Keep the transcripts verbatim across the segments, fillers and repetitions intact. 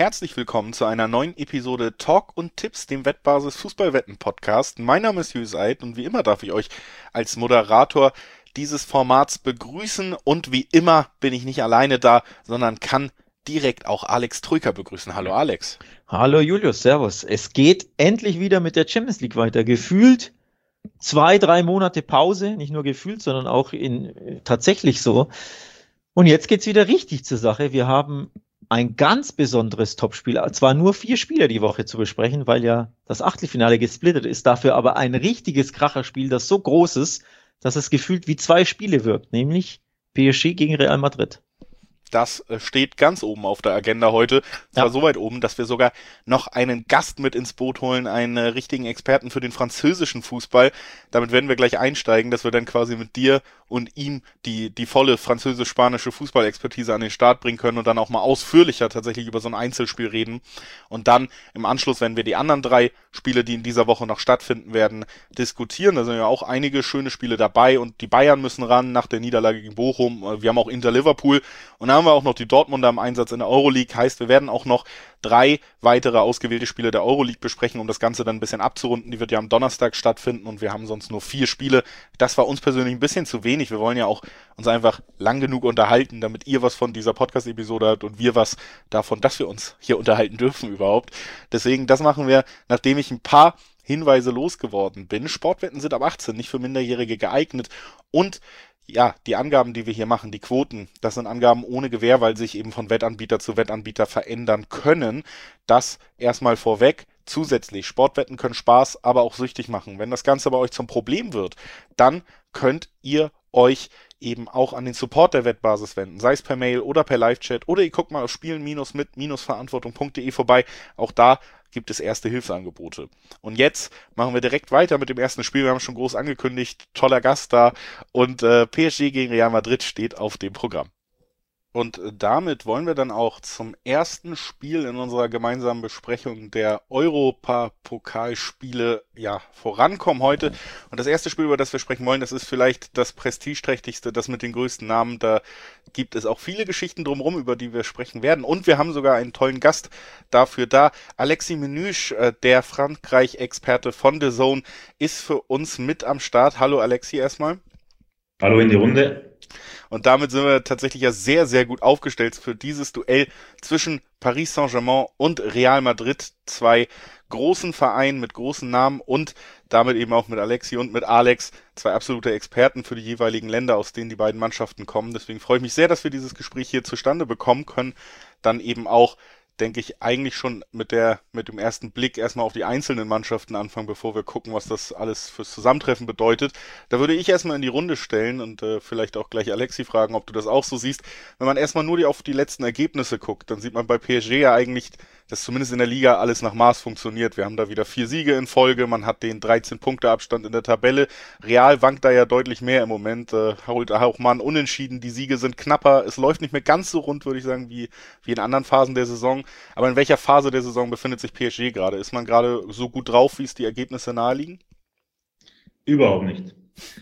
herzlich willkommen zu einer neuen Episode Talk und Tipps, dem Wettbasis Fußballwetten Podcast. Mein Name ist Julius Eid und wie immer darf ich euch als Moderator dieses Formats begrüßen und wie immer bin ich nicht alleine da, sondern kann direkt auch Alex Troika begrüßen. Hallo Alex. Hallo Julius, servus. Es geht endlich wieder mit der Champions League weiter. Gefühlt zwei, drei Monate Pause, nicht nur gefühlt, sondern auch in tatsächlich so. Und jetzt geht's wieder richtig zur Sache. Wir haben ein ganz besonderes Topspiel. Zwar nur vier Spieler die Woche zu besprechen, weil ja das Achtelfinale gesplittet ist, dafür aber ein richtiges Kracherspiel, das so groß ist, dass es gefühlt wie zwei Spiele wirkt, nämlich P S G gegen Real Madrid. Das steht ganz oben auf der Agenda heute. Zwar ja. so weit oben, dass wir sogar noch einen Gast mit ins Boot holen, einen richtigen Experten für den französischen Fußball. Damit werden wir gleich einsteigen, dass wir dann quasi mit dir und ihm die die volle französisch-spanische Fußballexpertise an den Start bringen können und dann auch mal ausführlicher tatsächlich über so ein Einzelspiel reden. Und dann im Anschluss werden wir die anderen drei Spiele, die in dieser Woche noch stattfinden werden, diskutieren. Da sind ja auch einige schöne Spiele dabei und die Bayern müssen ran nach der Niederlage gegen Bochum. Wir haben auch Inter Liverpool und dann haben wir auch noch die Dortmunder im Einsatz in der Euroleague. Heißt, wir werden auch noch drei weitere ausgewählte Spiele der Euroleague besprechen, um das Ganze dann ein bisschen abzurunden. Die wird ja am Donnerstag stattfinden und wir haben sonst nur vier Spiele. Das war uns persönlich ein bisschen zu wenig. Wir wollen ja auch uns einfach lang genug unterhalten, damit ihr was von dieser Podcast-Episode habt und wir was davon, dass wir uns hier unterhalten dürfen überhaupt. Deswegen, das machen wir, nachdem ich ein paar Hinweise losgeworden bin. Sportwetten sind ab achtzehn, nicht für Minderjährige geeignet und ja, die Angaben, die wir hier machen, die Quoten, das sind Angaben ohne Gewähr, weil sich eben von Wettanbieter zu Wettanbieter verändern können. Das erstmal vorweg. Zusätzlich, Sportwetten können Spaß, aber auch süchtig machen. Wenn das Ganze bei euch zum Problem wird, dann könnt ihr euch eben auch an den Support der Wettbasis wenden, sei es per Mail oder per Live-Chat oder ihr guckt mal auf spielen-mit-verantwortung punkt de vorbei. Auch da gibt es erste Hilfsangebote. Und jetzt machen wir direkt weiter mit dem ersten Spiel. Wir haben schon groß angekündigt, toller Gast da und äh, P S G gegen Real Madrid steht auf dem Programm. Und damit wollen wir dann auch zum ersten Spiel in unserer gemeinsamen Besprechung der Europapokalspiele ja vorankommen heute. Und das erste Spiel, über das wir sprechen wollen, das ist vielleicht das prestigeträchtigste, das mit den größten Namen. Da gibt es auch viele Geschichten drumherum, über die wir sprechen werden. Und wir haben sogar einen tollen Gast dafür da. Alexis Menüsch, der Frankreich-Experte von The Zone, ist für uns mit am Start. Hallo Alexis erstmal. Hallo in die Runde. Und damit sind wir tatsächlich ja sehr, sehr gut aufgestellt für dieses Duell zwischen Paris Saint-Germain und Real Madrid. Zwei großen Vereinen mit großen Namen und damit eben auch mit Alexi und mit Alex zwei absolute Experten für die jeweiligen Länder, aus denen die beiden Mannschaften kommen. Deswegen freue ich mich sehr, dass wir dieses Gespräch hier zustande bekommen können. Dann eben auch, denke ich, eigentlich schon mit der mit dem ersten Blick erstmal auf die einzelnen Mannschaften anfangen, bevor wir gucken, was das alles fürs Zusammentreffen bedeutet. Da würde ich erstmal in die Runde stellen und äh, vielleicht auch gleich Alexi fragen, ob du das auch so siehst. Wenn man erstmal nur die, auf die letzten Ergebnisse guckt, dann sieht man bei P S G ja eigentlich, dass zumindest in der Liga alles nach Maß funktioniert. Wir haben da wieder vier Siege in Folge, man hat den dreizehn-Punkte-Abstand in der Tabelle. Real wankt da ja deutlich mehr im Moment, äh, holt auch mal einen Unentschieden, die Siege sind knapper, es läuft nicht mehr ganz so rund, würde ich sagen, wie, wie in anderen Phasen der Saison. Aber in welcher Phase der Saison befindet sich P S G gerade? Ist man gerade so gut drauf, wie es die Ergebnisse naheliegen? Überhaupt nicht.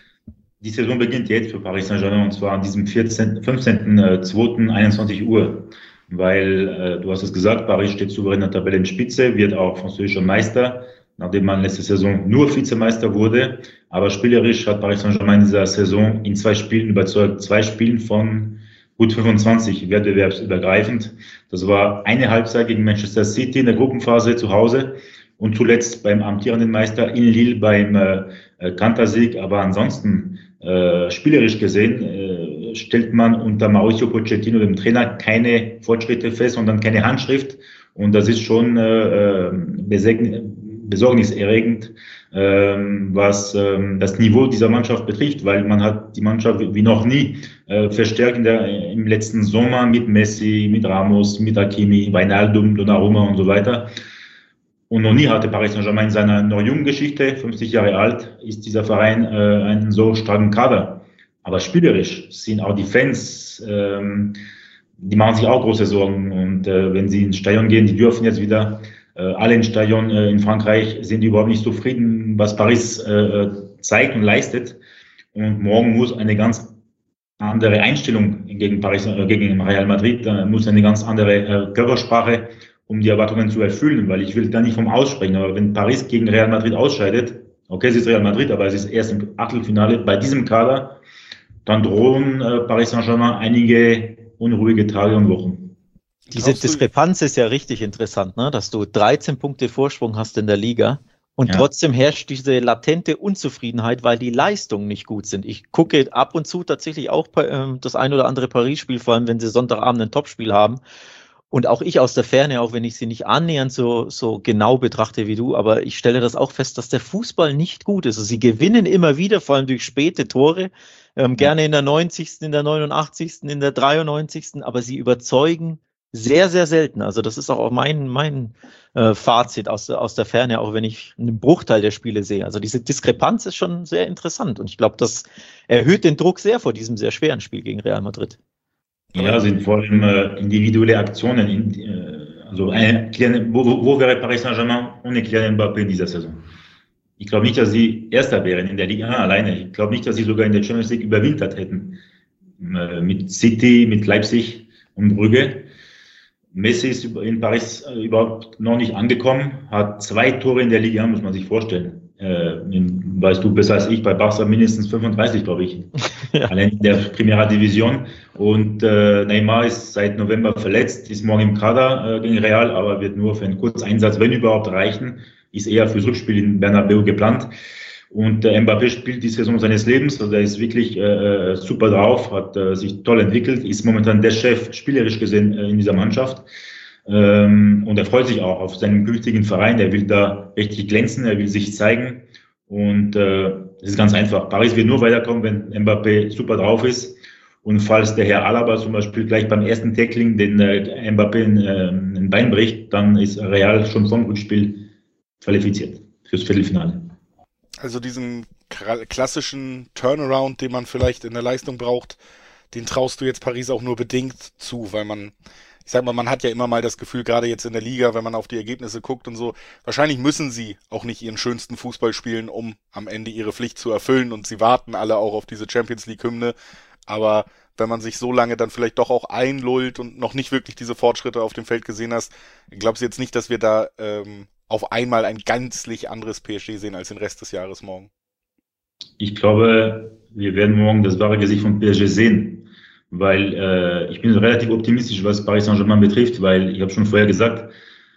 Die Saison beginnt jetzt für Paris Saint-Germain und zwar an diesem vierzehnten, fünfzehnten zweiten einundzwanzig Uhr. Weil, äh, du hast es gesagt, Paris steht souverän in der Tabellenspitze, wird auch französischer Meister, nachdem man letzte Saison nur Vizemeister wurde. Aber spielerisch hat Paris Saint-Germain in dieser Saison in zwei Spielen überzeugt, zwei Spielen von gut fünfundzwanzig, wettbewerbsübergreifend. Das war eine Halbzeit gegen Manchester City in der Gruppenphase zu Hause und zuletzt beim amtierenden Meister in Lille beim äh, Kantersieg. Aber ansonsten, äh, spielerisch gesehen, äh, stellt man unter Mauricio Pochettino, dem Trainer, keine Fortschritte fest, sondern keine Handschrift. Und das ist schon äh, besorgniserregend, äh, was äh, das Niveau dieser Mannschaft betrifft, weil man hat die Mannschaft wie noch nie äh, verstärkt in der, im letzten Sommer mit Messi, mit Ramos, mit Hakimi, Wijnaldum, Donnarumma und so weiter. Und noch nie hatte Paris Saint-Germain in seiner noch jungen Geschichte, fünfzig Jahre alt, ist dieser Verein äh, einen so starken Kader. Aber spielerisch sind auch die Fans, ähm, die machen sich auch große Sorgen. Und äh, wenn sie ins Stadion gehen, die dürfen jetzt wieder, äh, alle ins Stadion äh, in Frankreich, sind die überhaupt nicht zufrieden, was Paris äh, zeigt und leistet. Und morgen muss eine ganz andere Einstellung gegen Paris, äh, gegen Real Madrid, äh, muss eine ganz andere äh, Körpersprache um die Erwartungen zu erfüllen, weil ich will da nicht vom Aussprechen, aber wenn Paris gegen Real Madrid ausscheidet, okay, es ist Real Madrid, aber es ist erst im Achtelfinale bei diesem Kader, dann drohen äh, Paris Saint-Germain einige unruhige Tage und Wochen. Diese Diskrepanz ist ja richtig interessant, ne? Dass du dreizehn Punkte Vorsprung hast in der Liga und ja. trotzdem herrscht diese latente Unzufriedenheit, weil die Leistungen nicht gut sind. Ich gucke ab und zu tatsächlich auch äh, das ein oder andere Paris-Spiel, vor allem wenn sie Sonntagabend ein Topspiel haben. Und auch ich aus der Ferne, auch wenn ich sie nicht annähernd so, so genau betrachte wie du, aber ich stelle das auch fest, dass der Fußball nicht gut ist. Also sie gewinnen immer wieder, vor allem durch späte Tore, ähm, gerne in der neunzigsten, in der neunundachtzigsten, in der dreiundneunzigsten, aber sie überzeugen sehr, sehr selten. Also das ist auch mein, mein äh, Fazit aus, aus der Ferne, auch wenn ich einen Bruchteil der Spiele sehe. Also diese Diskrepanz ist schon sehr interessant und ich glaube, das erhöht den Druck sehr vor diesem sehr schweren Spiel gegen Real Madrid. Ja, sind vor allem äh, individuelle Aktionen. In, äh, also eine kleine, wo, wo wäre Paris Saint-Germain ohne Kylian Mbappé in dieser Saison? Ich glaube nicht, dass sie Erster wären in der Liga alleine. Ich glaube nicht, dass sie sogar in der Champions League überwintert hätten. Äh, mit City, mit Leipzig und Brügge. Messi ist in Paris äh, überhaupt noch nicht angekommen, hat zwei Tore in der Liga, muss man sich vorstellen. Äh, in, weißt du besser als ich, bei Barca mindestens fünfunddreißig, glaube ich. Ja. Allein in der Primera Division. Und äh, Neymar ist seit November verletzt, ist morgen im Kader äh, gegen Real, aber wird nur für einen Kurzeinsatz, wenn überhaupt, reichen. Ist eher fürs Rückspiel in Bernabeu geplant. Und äh, Mbappé spielt die Saison seines Lebens, also er ist wirklich äh, super drauf, hat äh, sich toll entwickelt, ist momentan der Chef, spielerisch gesehen, äh, in dieser Mannschaft. Ähm, und er freut sich auch auf seinen künftigen Verein, er will da richtig glänzen, er will sich zeigen. Und äh, es ist ganz einfach, Paris wird nur weiterkommen, wenn Mbappé super drauf ist. Und falls der Herr Alaba zum Beispiel gleich beim ersten Tackling den äh, Mbappé ein, äh, ein Bein bricht, dann ist Real schon vom Rückspiel qualifiziert fürs Viertelfinale. Also diesen klassischen Turnaround, den man vielleicht in der Leistung braucht, den traust du jetzt Paris auch nur bedingt zu, weil man, ich sag mal, man hat ja immer mal das Gefühl, gerade jetzt in der Liga, wenn man auf die Ergebnisse guckt und so, wahrscheinlich müssen sie auch nicht ihren schönsten Fußball spielen, um am Ende ihre Pflicht zu erfüllen und sie warten alle auch auf diese Champions League-Hymne, aber wenn man sich so lange dann vielleicht doch auch einlullt und noch nicht wirklich diese Fortschritte auf dem Feld gesehen hast, glaubst du jetzt nicht, dass wir da ähm, auf einmal ein gänzlich anderes P S G sehen als den Rest des Jahres morgen? Ich glaube, wir werden morgen das wahre Gesicht von P S G sehen, weil äh, ich bin relativ optimistisch, was Paris Saint-Germain betrifft, weil ich habe schon vorher gesagt,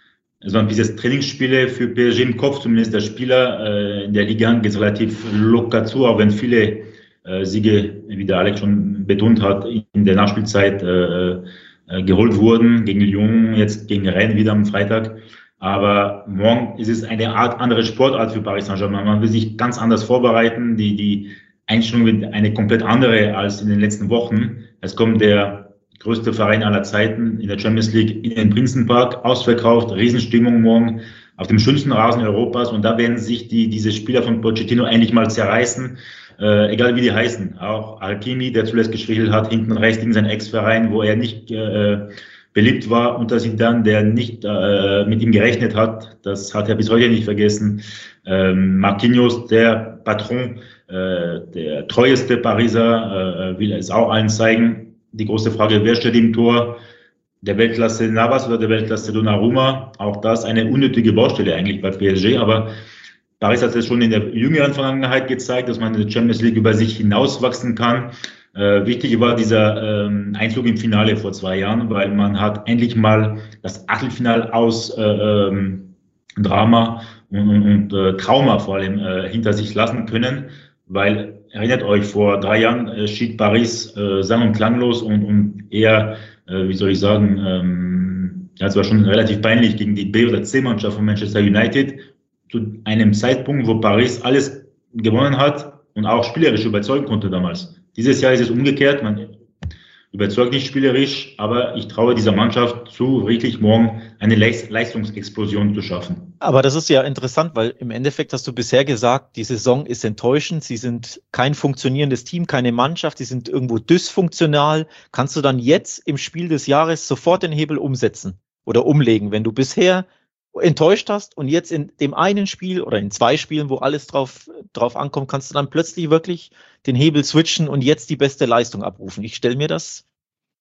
es waren diese Trainingsspiele für P S G im Kopf, zumindest der Spieler. Äh, in der Liga geht es relativ locker zu, auch wenn viele äh, Siege, wie der Alex schon betont hat, in der Nachspielzeit äh, äh, geholt wurden, gegen Lyon, jetzt gegen Rennes wieder am Freitag. Aber morgen ist es eine Art andere Sportart für Paris Saint-Germain. Man will sich ganz anders vorbereiten. Die, die Einstellung wird eine komplett andere als in den letzten Wochen. Es kommt der größte Verein aller Zeiten in der Champions League in den Prinzenpark, ausverkauft, Riesenstimmung morgen auf dem schönsten Rasen Europas. Und da werden sich die, diese Spieler von Pochettino endlich mal zerreißen, äh, egal wie die heißen. Auch Hakimi, der zuletzt geschwächelt hat, hinten rechts gegen seinen Ex-Verein, wo er nicht äh, beliebt war unter Zidane, der nicht äh, mit ihm gerechnet hat. Das hat er bis heute nicht vergessen. Ähm, Marquinhos, der Patron, äh, der treueste Pariser, äh, will es auch allen zeigen. Die große Frage, wer steht im Tor? Der Weltklasse Navas oder der Weltklasse Donnarumma? Auch das eine unnötige Baustelle eigentlich bei P S G, aber Paris hat es schon in der jüngeren Vergangenheit gezeigt, dass man in der Champions League über sich hinauswachsen kann. Äh, wichtig war dieser ähm, Einzug im Finale vor zwei Jahren, weil man hat endlich mal das Achtelfinale aus äh, ähm, Drama und, und, und äh, Trauma vor allem äh, hinter sich lassen können, weil, erinnert euch, vor drei Jahren äh, schied Paris äh, sang- und klanglos und, und eher, äh, wie soll ich sagen, ähm, ja, es war schon relativ peinlich gegen die B- oder C-Mannschaft von Manchester United, zu einem Zeitpunkt, wo Paris alles gewonnen hat und auch spielerisch überzeugen konnte damals. Dieses Jahr ist es umgekehrt, man überzeugt nicht spielerisch, aber ich traue dieser Mannschaft zu, wirklich morgen eine Leistungsexplosion zu schaffen. Aber das ist ja interessant, weil im Endeffekt hast du bisher gesagt, die Saison ist enttäuschend, sie sind kein funktionierendes Team, keine Mannschaft, sie sind irgendwo dysfunktional. Kannst du dann jetzt im Spiel des Jahres sofort den Hebel umsetzen oder umlegen, wenn du bisher enttäuscht hast und jetzt in dem einen Spiel oder in zwei Spielen, wo alles drauf, drauf ankommt, kannst du dann plötzlich wirklich den Hebel switchen und jetzt die beste Leistung abrufen. Ich stelle mir das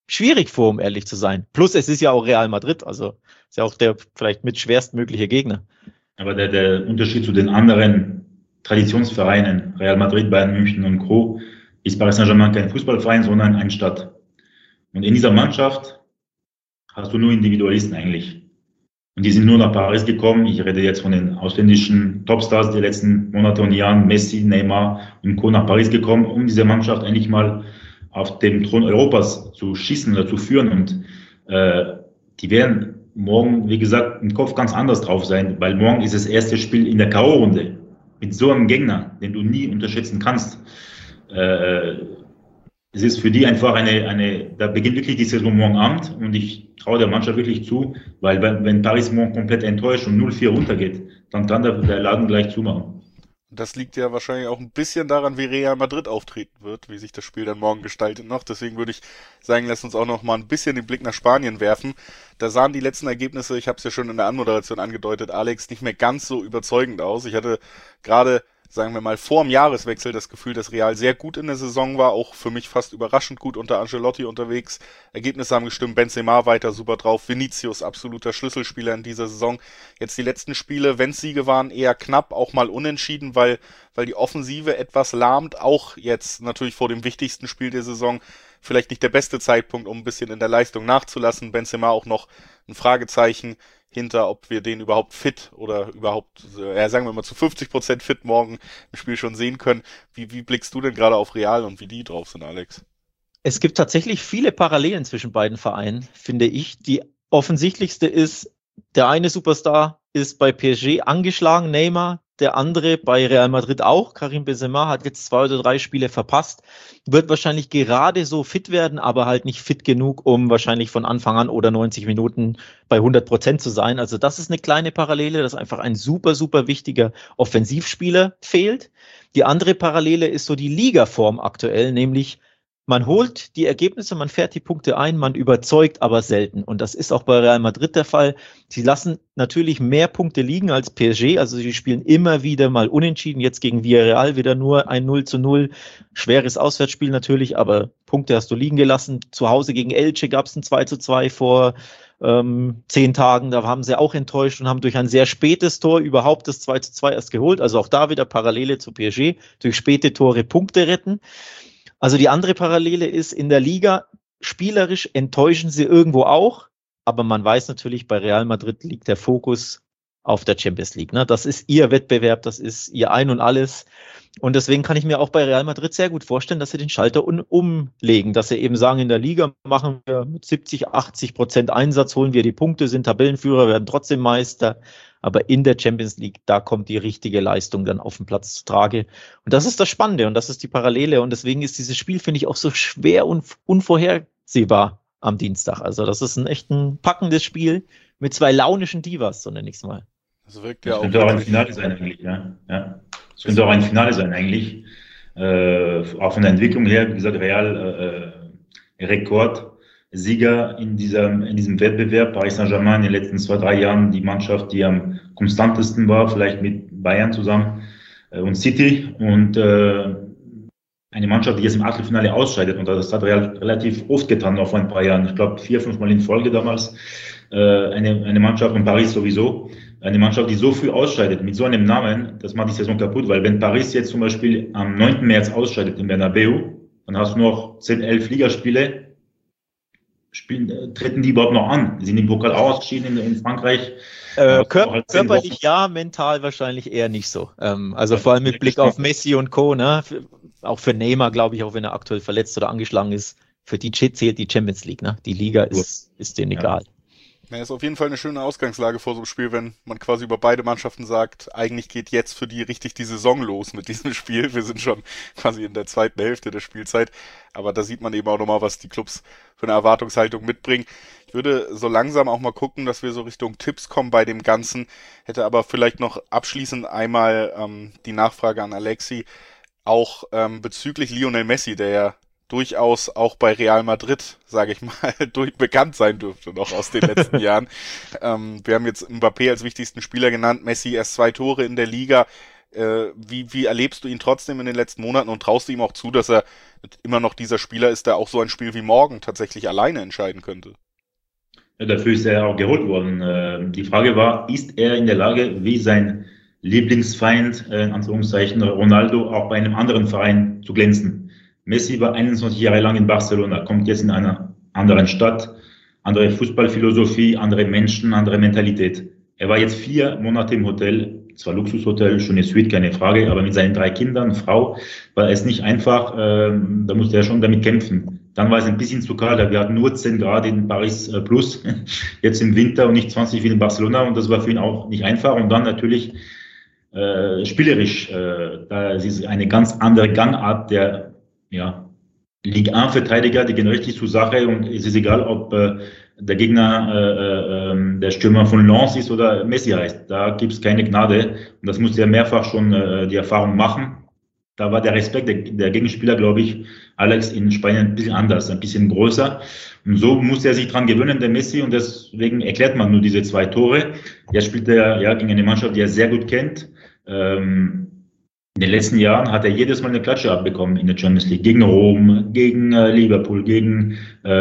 schwierig vor, um ehrlich zu sein. Plus es ist ja auch Real Madrid, also ist ja auch der vielleicht mit schwerstmögliche Gegner. Aber der, der Unterschied zu den anderen Traditionsvereinen, Real Madrid, Bayern München und Co., ist Paris Saint-Germain kein Fußballverein, sondern eine Stadt. Und in dieser Mannschaft hast du nur Individualisten eigentlich. Und die sind nur nach Paris gekommen. Ich rede jetzt von den ausländischen Topstars der letzten Monate und Jahren, Messi, Neymar und Co. nach Paris gekommen, um diese Mannschaft endlich mal auf dem Thron Europas zu schießen oder zu führen. Und äh, die werden morgen, wie gesagt, im Kopf ganz anders drauf sein, weil morgen ist das erste Spiel in der K O-Runde mit so einem Gegner, den du nie unterschätzen kannst. Äh, es ist für die einfach eine, eine, da beginnt wirklich die Saison morgen Abend und ich traue der Mannschaft wirklich zu, weil wenn, wenn Paris morgen komplett enttäuscht und null vier runtergeht, dann kann der, der Laden gleich zumachen. Das liegt ja wahrscheinlich auch ein bisschen daran, wie Real Madrid auftreten wird, wie sich das Spiel dann morgen gestaltet noch. Deswegen würde ich sagen, lass uns auch noch mal ein bisschen den Blick nach Spanien werfen. Da sahen die letzten Ergebnisse, ich habe es ja schon in der Anmoderation angedeutet, Alex, nicht mehr ganz so überzeugend aus. Ich hatte gerade, sagen wir mal, vor dem Jahreswechsel das Gefühl, dass Real sehr gut in der Saison war, auch für mich fast überraschend gut unter Ancelotti unterwegs. Ergebnisse haben gestimmt, Benzema weiter super drauf, Vinicius absoluter Schlüsselspieler in dieser Saison. Jetzt die letzten Spiele, wenn es Siege waren, eher knapp, auch mal unentschieden, weil, weil die Offensive etwas lahmt, auch jetzt natürlich vor dem wichtigsten Spiel der Saison. Vielleicht nicht der beste Zeitpunkt, um ein bisschen in der Leistung nachzulassen. Benzema auch noch ein Fragezeichen hinter, ob wir den überhaupt fit oder überhaupt, ja, sagen wir mal zu fünfzig Prozent fit morgen im Spiel schon sehen können. Wie, wie blickst du denn gerade auf Real und wie die drauf sind, Alex? Es gibt tatsächlich viele Parallelen zwischen beiden Vereinen, finde ich. Die offensichtlichste ist, der eine Superstar ist bei P S G angeschlagen, Neymar, der andere bei Real Madrid auch. Karim Benzema hat jetzt zwei oder drei Spiele verpasst, wird wahrscheinlich gerade so fit werden, aber halt nicht fit genug, um wahrscheinlich von Anfang an oder neunzig Minuten bei hundert Prozent zu sein. Also das ist eine kleine Parallele, dass einfach ein super, super wichtiger Offensivspieler fehlt. Die andere Parallele ist so die Ligaform aktuell, nämlich man holt die Ergebnisse, man fährt die Punkte ein, man überzeugt aber selten. Und das ist auch bei Real Madrid der Fall. Sie lassen natürlich mehr Punkte liegen als P S G. Also sie spielen immer wieder mal unentschieden. Jetzt gegen Villarreal wieder nur ein null zu null. Schweres Auswärtsspiel natürlich, aber Punkte hast du liegen gelassen. Zu Hause gegen Elche gab es ein zwei zu zwei vor ähm, zehn Tagen. Da haben sie auch enttäuscht und haben durch ein sehr spätes Tor überhaupt das zwei zu zwei erst geholt. Also auch da wieder Parallele zu P S G. Durch späte Tore Punkte retten. Also die andere Parallele ist, in der Liga spielerisch enttäuschen sie irgendwo auch, aber man weiß natürlich, bei Real Madrid liegt der Fokus auf der Champions League. Ne? Das ist ihr Wettbewerb, das ist ihr Ein und Alles. Und deswegen kann ich mir auch bei Real Madrid sehr gut vorstellen, dass sie den Schalter un- umlegen, dass sie eben sagen, in der Liga machen wir mit siebzig, achtzig Prozent Einsatz, holen wir die Punkte, sind Tabellenführer, werden trotzdem Meister. Aber in der Champions League, da kommt die richtige Leistung dann auf den Platz zu Trage. Und das ist das Spannende und das ist die Parallele. Und deswegen ist dieses Spiel, finde ich, auch so schwer und unvorhersehbar am Dienstag. Also das ist ein echt ein packendes Spiel mit zwei launischen Divas, so nenne ich es mal. Das wirkt Das ja könnte auch auch ein Finale sein eigentlich, ja. ja. Das könnte auch ein Finale sein eigentlich. Äh, auch von der Entwicklung her, wie gesagt, Real äh, Rekordsieger in diesem, in diesem Wettbewerb. Paris Saint-Germain in den letzten zwei, drei Jahren die Mannschaft, die am konstantesten war, vielleicht mit Bayern zusammen äh, und City. Und äh, eine Mannschaft, die jetzt im Achtelfinale ausscheidet. Und das hat Real relativ oft getan, noch vor ein paar Jahren. Ich glaube, vier, fünf Mal in Folge damals. Äh, eine, eine Mannschaft und Paris sowieso. Eine Mannschaft, die so früh ausscheidet, mit so einem Namen, das macht die Saison kaputt, weil wenn Paris jetzt zum Beispiel am neunten März ausscheidet im Bernabeu, dann hast du noch zehn, elf Ligaspiele, spielen, treten die überhaupt noch an? Die sind im Pokal auch ausgeschieden in, in Frankreich. Äh, kör halt körperlich ja, mental wahrscheinlich eher nicht so. Ähm, also vor allem mit Blick auf Messi und Co., ne? Für, auch für Neymar, glaube ich, auch wenn er aktuell verletzt oder angeschlagen ist, für die zählt die Champions League, ne? Die Liga ist, ist denen egal. Ja. Ja, ist auf jeden Fall eine schöne Ausgangslage vor so einem Spiel, wenn man quasi über beide Mannschaften sagt, eigentlich geht jetzt für die richtig die Saison los mit diesem Spiel. Wir sind schon quasi in der zweiten Hälfte der Spielzeit, aber da sieht man eben auch nochmal, was die Clubs für eine Erwartungshaltung mitbringen. Ich würde so langsam auch mal gucken, dass wir so Richtung Tipps kommen bei dem Ganzen, hätte aber vielleicht noch abschließend einmal ähm, die Nachfrage an Alexi, auch ähm, bezüglich Lionel Messi, der ja durchaus auch bei Real Madrid, sage ich mal, durch bekannt sein dürfte noch aus den letzten Jahren. Ähm, wir haben jetzt Mbappé als wichtigsten Spieler genannt, Messi erst zwei Tore in der Liga. Äh, wie, wie erlebst du ihn trotzdem in den letzten Monaten und traust du ihm auch zu, dass er immer noch dieser Spieler ist, der auch so ein Spiel wie morgen tatsächlich alleine entscheiden könnte? Ja, dafür ist er auch geholt worden. Äh, Die Frage war, ist er in der Lage, wie sein Lieblingsfeind, äh, in Anführungszeichen Ronaldo, auch bei einem anderen Verein zu glänzen? Messi war einundzwanzig Jahre lang in Barcelona, kommt jetzt in einer anderen Stadt, andere Fußballphilosophie, andere Menschen, andere Mentalität. Er war jetzt vier Monate im Hotel, zwar Luxushotel, schöne Suite, keine Frage, aber mit seinen drei Kindern, Frau, war es nicht einfach, ähm, da musste er schon damit kämpfen. Dann war es ein bisschen zu kalt, wir hatten nur zehn Grad in Paris äh, plus, jetzt im Winter und nicht zwanzig wie in Barcelona und das war für ihn auch nicht einfach und dann natürlich äh, spielerisch, äh, da ist eine ganz andere Gangart der, ja, Ligue eins Verteidiger, die gehen richtig zur Sache und es ist egal, ob äh, der Gegner äh, äh, der Stürmer von Lens ist oder Messi heißt. Da gibt es keine Gnade und das musste er mehrfach schon äh, die Erfahrung machen. Da war der Respekt der, der Gegenspieler, glaube ich, Alex in Spanien ein bisschen anders, ein bisschen größer. Und so musste er sich dran gewöhnen, der Messi, und deswegen erklärt man nur diese zwei Tore. Jetzt spielt er ja gegen eine Mannschaft, die er sehr gut kennt. Ähm, In den letzten Jahren hat er jedes Mal eine Klatsche abbekommen in der Champions League. Gegen Rom, gegen äh, Liverpool, gegen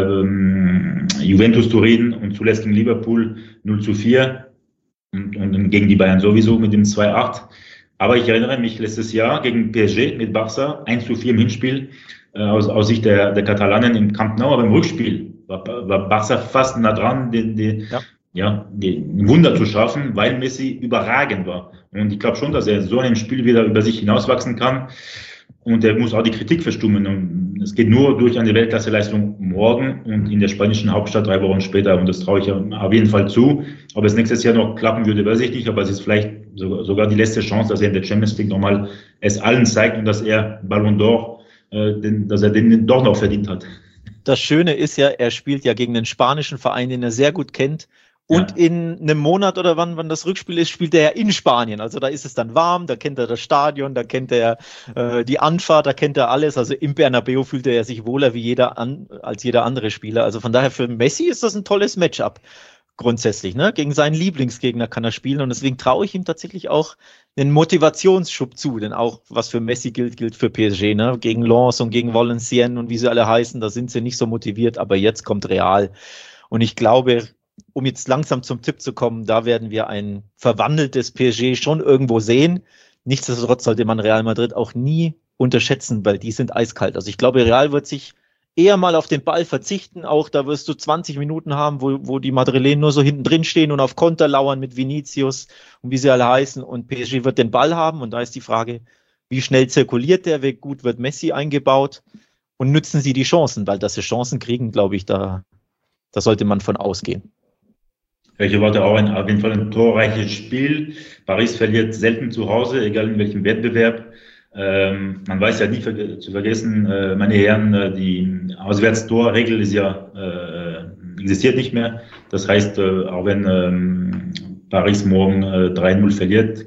ähm, Juventus Turin und zuletzt gegen Liverpool null zu vier und, und gegen die Bayern sowieso mit dem zwei acht. Aber ich erinnere mich letztes Jahr gegen P S G mit Barca, eins zu vier im Hinspiel äh, aus, aus Sicht der, der Katalanen im Camp Nou, aber im Rückspiel war, war Barca fast nah dran, den, den, ja. Ja, ein Wunder zu schaffen, weil Messi überragend war. Und ich glaube schon, dass er so ein Spiel wieder über sich hinauswachsen kann. Und er muss auch die Kritik verstummen. Und es geht nur durch eine Weltklasseleistung morgen und in der spanischen Hauptstadt drei Wochen später. Und das traue ich auf jeden Fall zu. Ob es nächstes Jahr noch klappen würde, weiß ich nicht. Aber es ist vielleicht sogar die letzte Chance, dass er in der Champions League nochmal es allen zeigt und dass er Ballon d'Or, äh, den, dass er den doch noch verdient hat. Das Schöne ist ja, er spielt ja gegen einen spanischen Verein, den er sehr gut kennt. Und ja. in einem Monat oder wann, wann das Rückspiel ist, spielt er ja in Spanien. Also da ist es dann warm, da kennt er das Stadion, da kennt er äh, die Anfahrt, da kennt er alles. Also im Bernabeu fühlt er sich wohler wie jeder an, als jeder andere Spieler. Also von daher für Messi ist das ein tolles Matchup grundsätzlich. Ne? Gegen seinen Lieblingsgegner kann er spielen und deswegen traue ich ihm tatsächlich auch einen Motivationsschub zu. Denn auch was für Messi gilt, gilt für P S G. Ne? Gegen Lens und gegen Valenciennes und wie sie alle heißen, da sind sie nicht so motiviert. Aber jetzt kommt Real. Und ich glaube, um jetzt langsam zum Tipp zu kommen, da werden wir ein verwandeltes P S G schon irgendwo sehen. Nichtsdestotrotz sollte man Real Madrid auch nie unterschätzen, weil die sind eiskalt. Also ich glaube, Real wird sich eher mal auf den Ball verzichten. Auch da wirst du zwanzig Minuten haben, wo, wo die Madrilenen nur so hinten drin stehen und auf Konter lauern mit Vinicius und wie sie alle heißen. Und P S G wird den Ball haben. Und da ist die Frage, wie schnell zirkuliert der, wie gut wird Messi eingebaut und nützen sie die Chancen? Weil dass sie Chancen kriegen, glaube ich, da, da sollte man von ausgehen. Ich erwarte auch ein, auf jeden Fall ein torreiches Spiel. Paris verliert selten zu Hause, egal in welchem Wettbewerb. Ähm, man weiß ja nie ver- zu vergessen, äh, meine Herren, äh, die Auswärtstorregel ist ja, äh, existiert nicht mehr. Das heißt, äh, auch wenn ähm, Paris morgen äh, drei null verliert,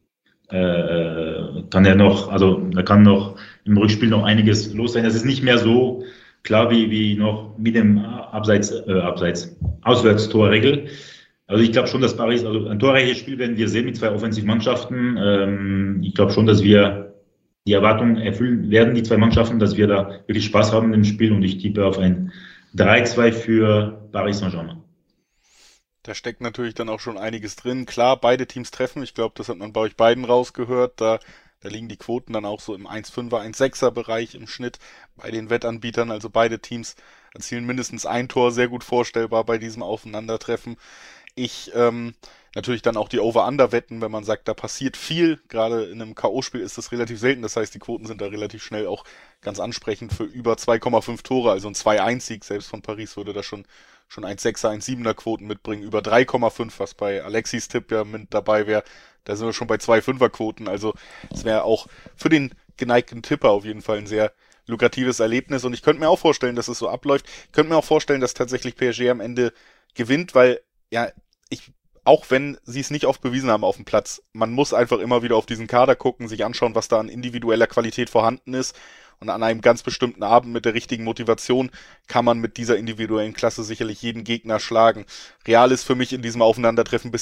äh, kann er noch, also da kann noch im Rückspiel noch einiges los sein. Das ist nicht mehr so klar wie, wie noch mit dem Abseits, äh, Abseits Auswärtstorregel. Also ich glaube schon, dass Paris, also ein torreiches Spiel werden wir sehen mit zwei Offensivmannschaften. Ähm, ich glaube schon, dass wir die Erwartungen erfüllen werden, die zwei Mannschaften, dass wir da wirklich Spaß haben im Spiel und ich tippe auf ein drei zwei für Paris Saint-Germain. Da steckt natürlich dann auch schon einiges drin. Klar, beide Teams treffen. Ich glaube, das hat man bei euch beiden rausgehört. Da, da liegen die Quoten dann auch so im eins Komma fünfer, eins Komma sechser Bereich im Schnitt bei den Wettanbietern. Also beide Teams erzielen mindestens ein Tor, sehr gut vorstellbar bei diesem Aufeinandertreffen. Ich ähm, natürlich dann auch die Over-Under-Wetten, wenn man sagt, da passiert viel. Gerade in einem K O-Spiel ist das relativ selten. Das heißt, die Quoten sind da relativ schnell auch ganz ansprechend für über zwei Komma fünf Tore. Also ein zwei eins Sieg selbst von Paris würde da schon schon eins Komma sechser, eins Komma siebener Quoten mitbringen. Über drei Komma fünf, was bei Alexis Tipp ja mit dabei wäre. Da sind wir schon bei zwei Komma fünfer Quoten. Also es wäre auch für den geneigten Tipper auf jeden Fall ein sehr lukratives Erlebnis. Und ich könnte mir auch vorstellen, dass es so abläuft. Ich könnte mir auch vorstellen, dass tatsächlich P S G am Ende gewinnt, weil ja, ich, auch wenn sie es nicht oft bewiesen haben auf dem Platz, man muss einfach immer wieder auf diesen Kader gucken, sich anschauen, was da an individueller Qualität vorhanden ist. Und an einem ganz bestimmten Abend mit der richtigen Motivation kann man mit dieser individuellen Klasse sicherlich jeden Gegner schlagen. Real ist für mich in diesem Aufeinandertreffen ein bisschen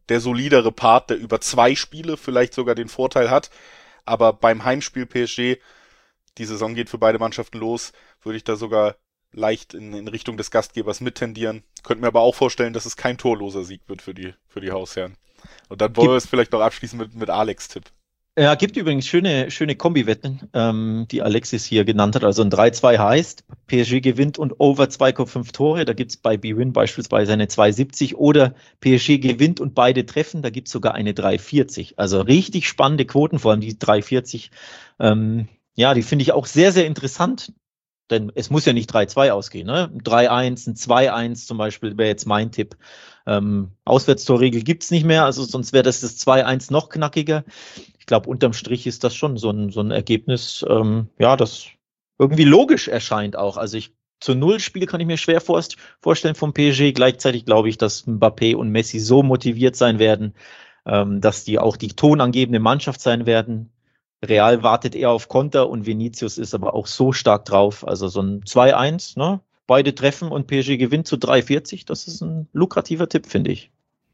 der solidere Part, der über zwei Spiele vielleicht sogar den Vorteil hat. Aber beim Heimspiel P S G, die Saison geht für beide Mannschaften los, würde ich da sogar leicht in, in Richtung des Gastgebers mittendieren. Könnte mir aber auch vorstellen, dass es kein torloser Sieg wird für die, für die Hausherren. Und dann wollen wir es vielleicht noch abschließen mit, mit Alex' Tipp. Ja, gibt übrigens schöne, schöne Kombi-Wetten, ähm, die Alexis hier genannt hat. Also ein drei zwei heißt, P S G gewinnt und over zwei Komma fünf Tore. Da gibt's bei B-Win beispielsweise eine zwei siebzig. Oder P S G gewinnt und beide treffen. Da gibt's sogar eine drei vierzig. Also richtig spannende Quoten, vor allem die drei vierzig. Ähm, ja, die finde ich auch sehr, sehr interessant. Denn es muss ja nicht drei zwei ausgehen. Ne? Ein drei eins, ein zwei eins zum Beispiel wäre jetzt mein Tipp. Ähm, Auswärtstorregel gibt's nicht mehr, also sonst wäre das das zwei eins noch knackiger. Ich glaube, unterm Strich ist das schon so ein, so ein Ergebnis, ähm, ja, das irgendwie logisch erscheint auch. Also ich zu Null-Spiel kann ich mir schwer vorst- vorstellen vom P S G. Gleichzeitig glaube ich, dass Mbappé und Messi so motiviert sein werden, ähm, dass die auch die tonangebende Mannschaft sein werden. Real wartet eher auf Konter und Vinicius ist aber auch so stark drauf. Also so ein zwei eins, ne? Beide treffen und P S G gewinnt zu drei vierzig. Das ist ein lukrativer Tipp, finde ich.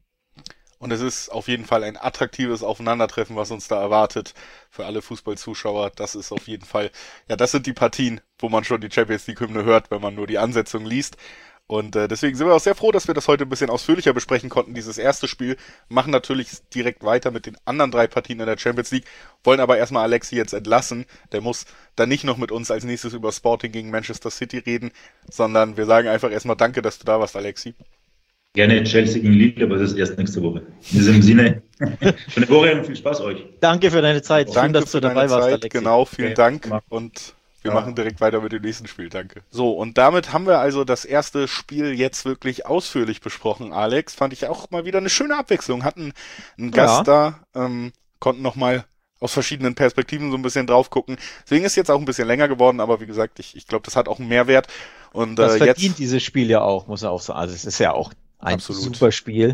Und es ist auf jeden Fall ein attraktives Aufeinandertreffen, was uns da erwartet für alle Fußballzuschauer. Das ist auf jeden Fall, ja, das sind die Partien, wo man schon die Champions League-Hymne hört, wenn man nur die Ansetzung liest. Und äh, deswegen sind wir auch sehr froh, dass wir das heute ein bisschen ausführlicher besprechen konnten, dieses erste Spiel. Machen natürlich direkt weiter mit den anderen drei Partien in der Champions League, wollen aber erstmal Alexi jetzt entlassen. Der muss dann nicht noch mit uns als nächstes über Sporting gegen Manchester City reden, sondern wir sagen einfach erstmal Danke, dass du da warst, Alexi. Gerne Chelsea gegen Lille, aber das ist erst nächste Woche. In diesem Sinne, schöne Woche und viel Spaß euch. Danke für deine Zeit. Danke, Schön, dass für du dabei deine warst, Zeit. Alexi. Genau, vielen Okay. Dank und wir Ja. machen direkt weiter mit dem nächsten Spiel. Danke. So, und damit haben wir also das erste Spiel jetzt wirklich ausführlich besprochen, Alex. Fand ich auch mal wieder eine schöne Abwechslung. Hatten einen Gast da, ähm, konnten nochmal aus verschiedenen Perspektiven so ein bisschen drauf gucken. Deswegen ist jetzt auch ein bisschen länger geworden, aber wie gesagt, ich, ich glaube, das hat auch einen Mehrwert. Und Das äh, verdient jetzt dieses Spiel ja auch, muss er auch sagen. Also es ist ja auch ein Absolut. super Spiel.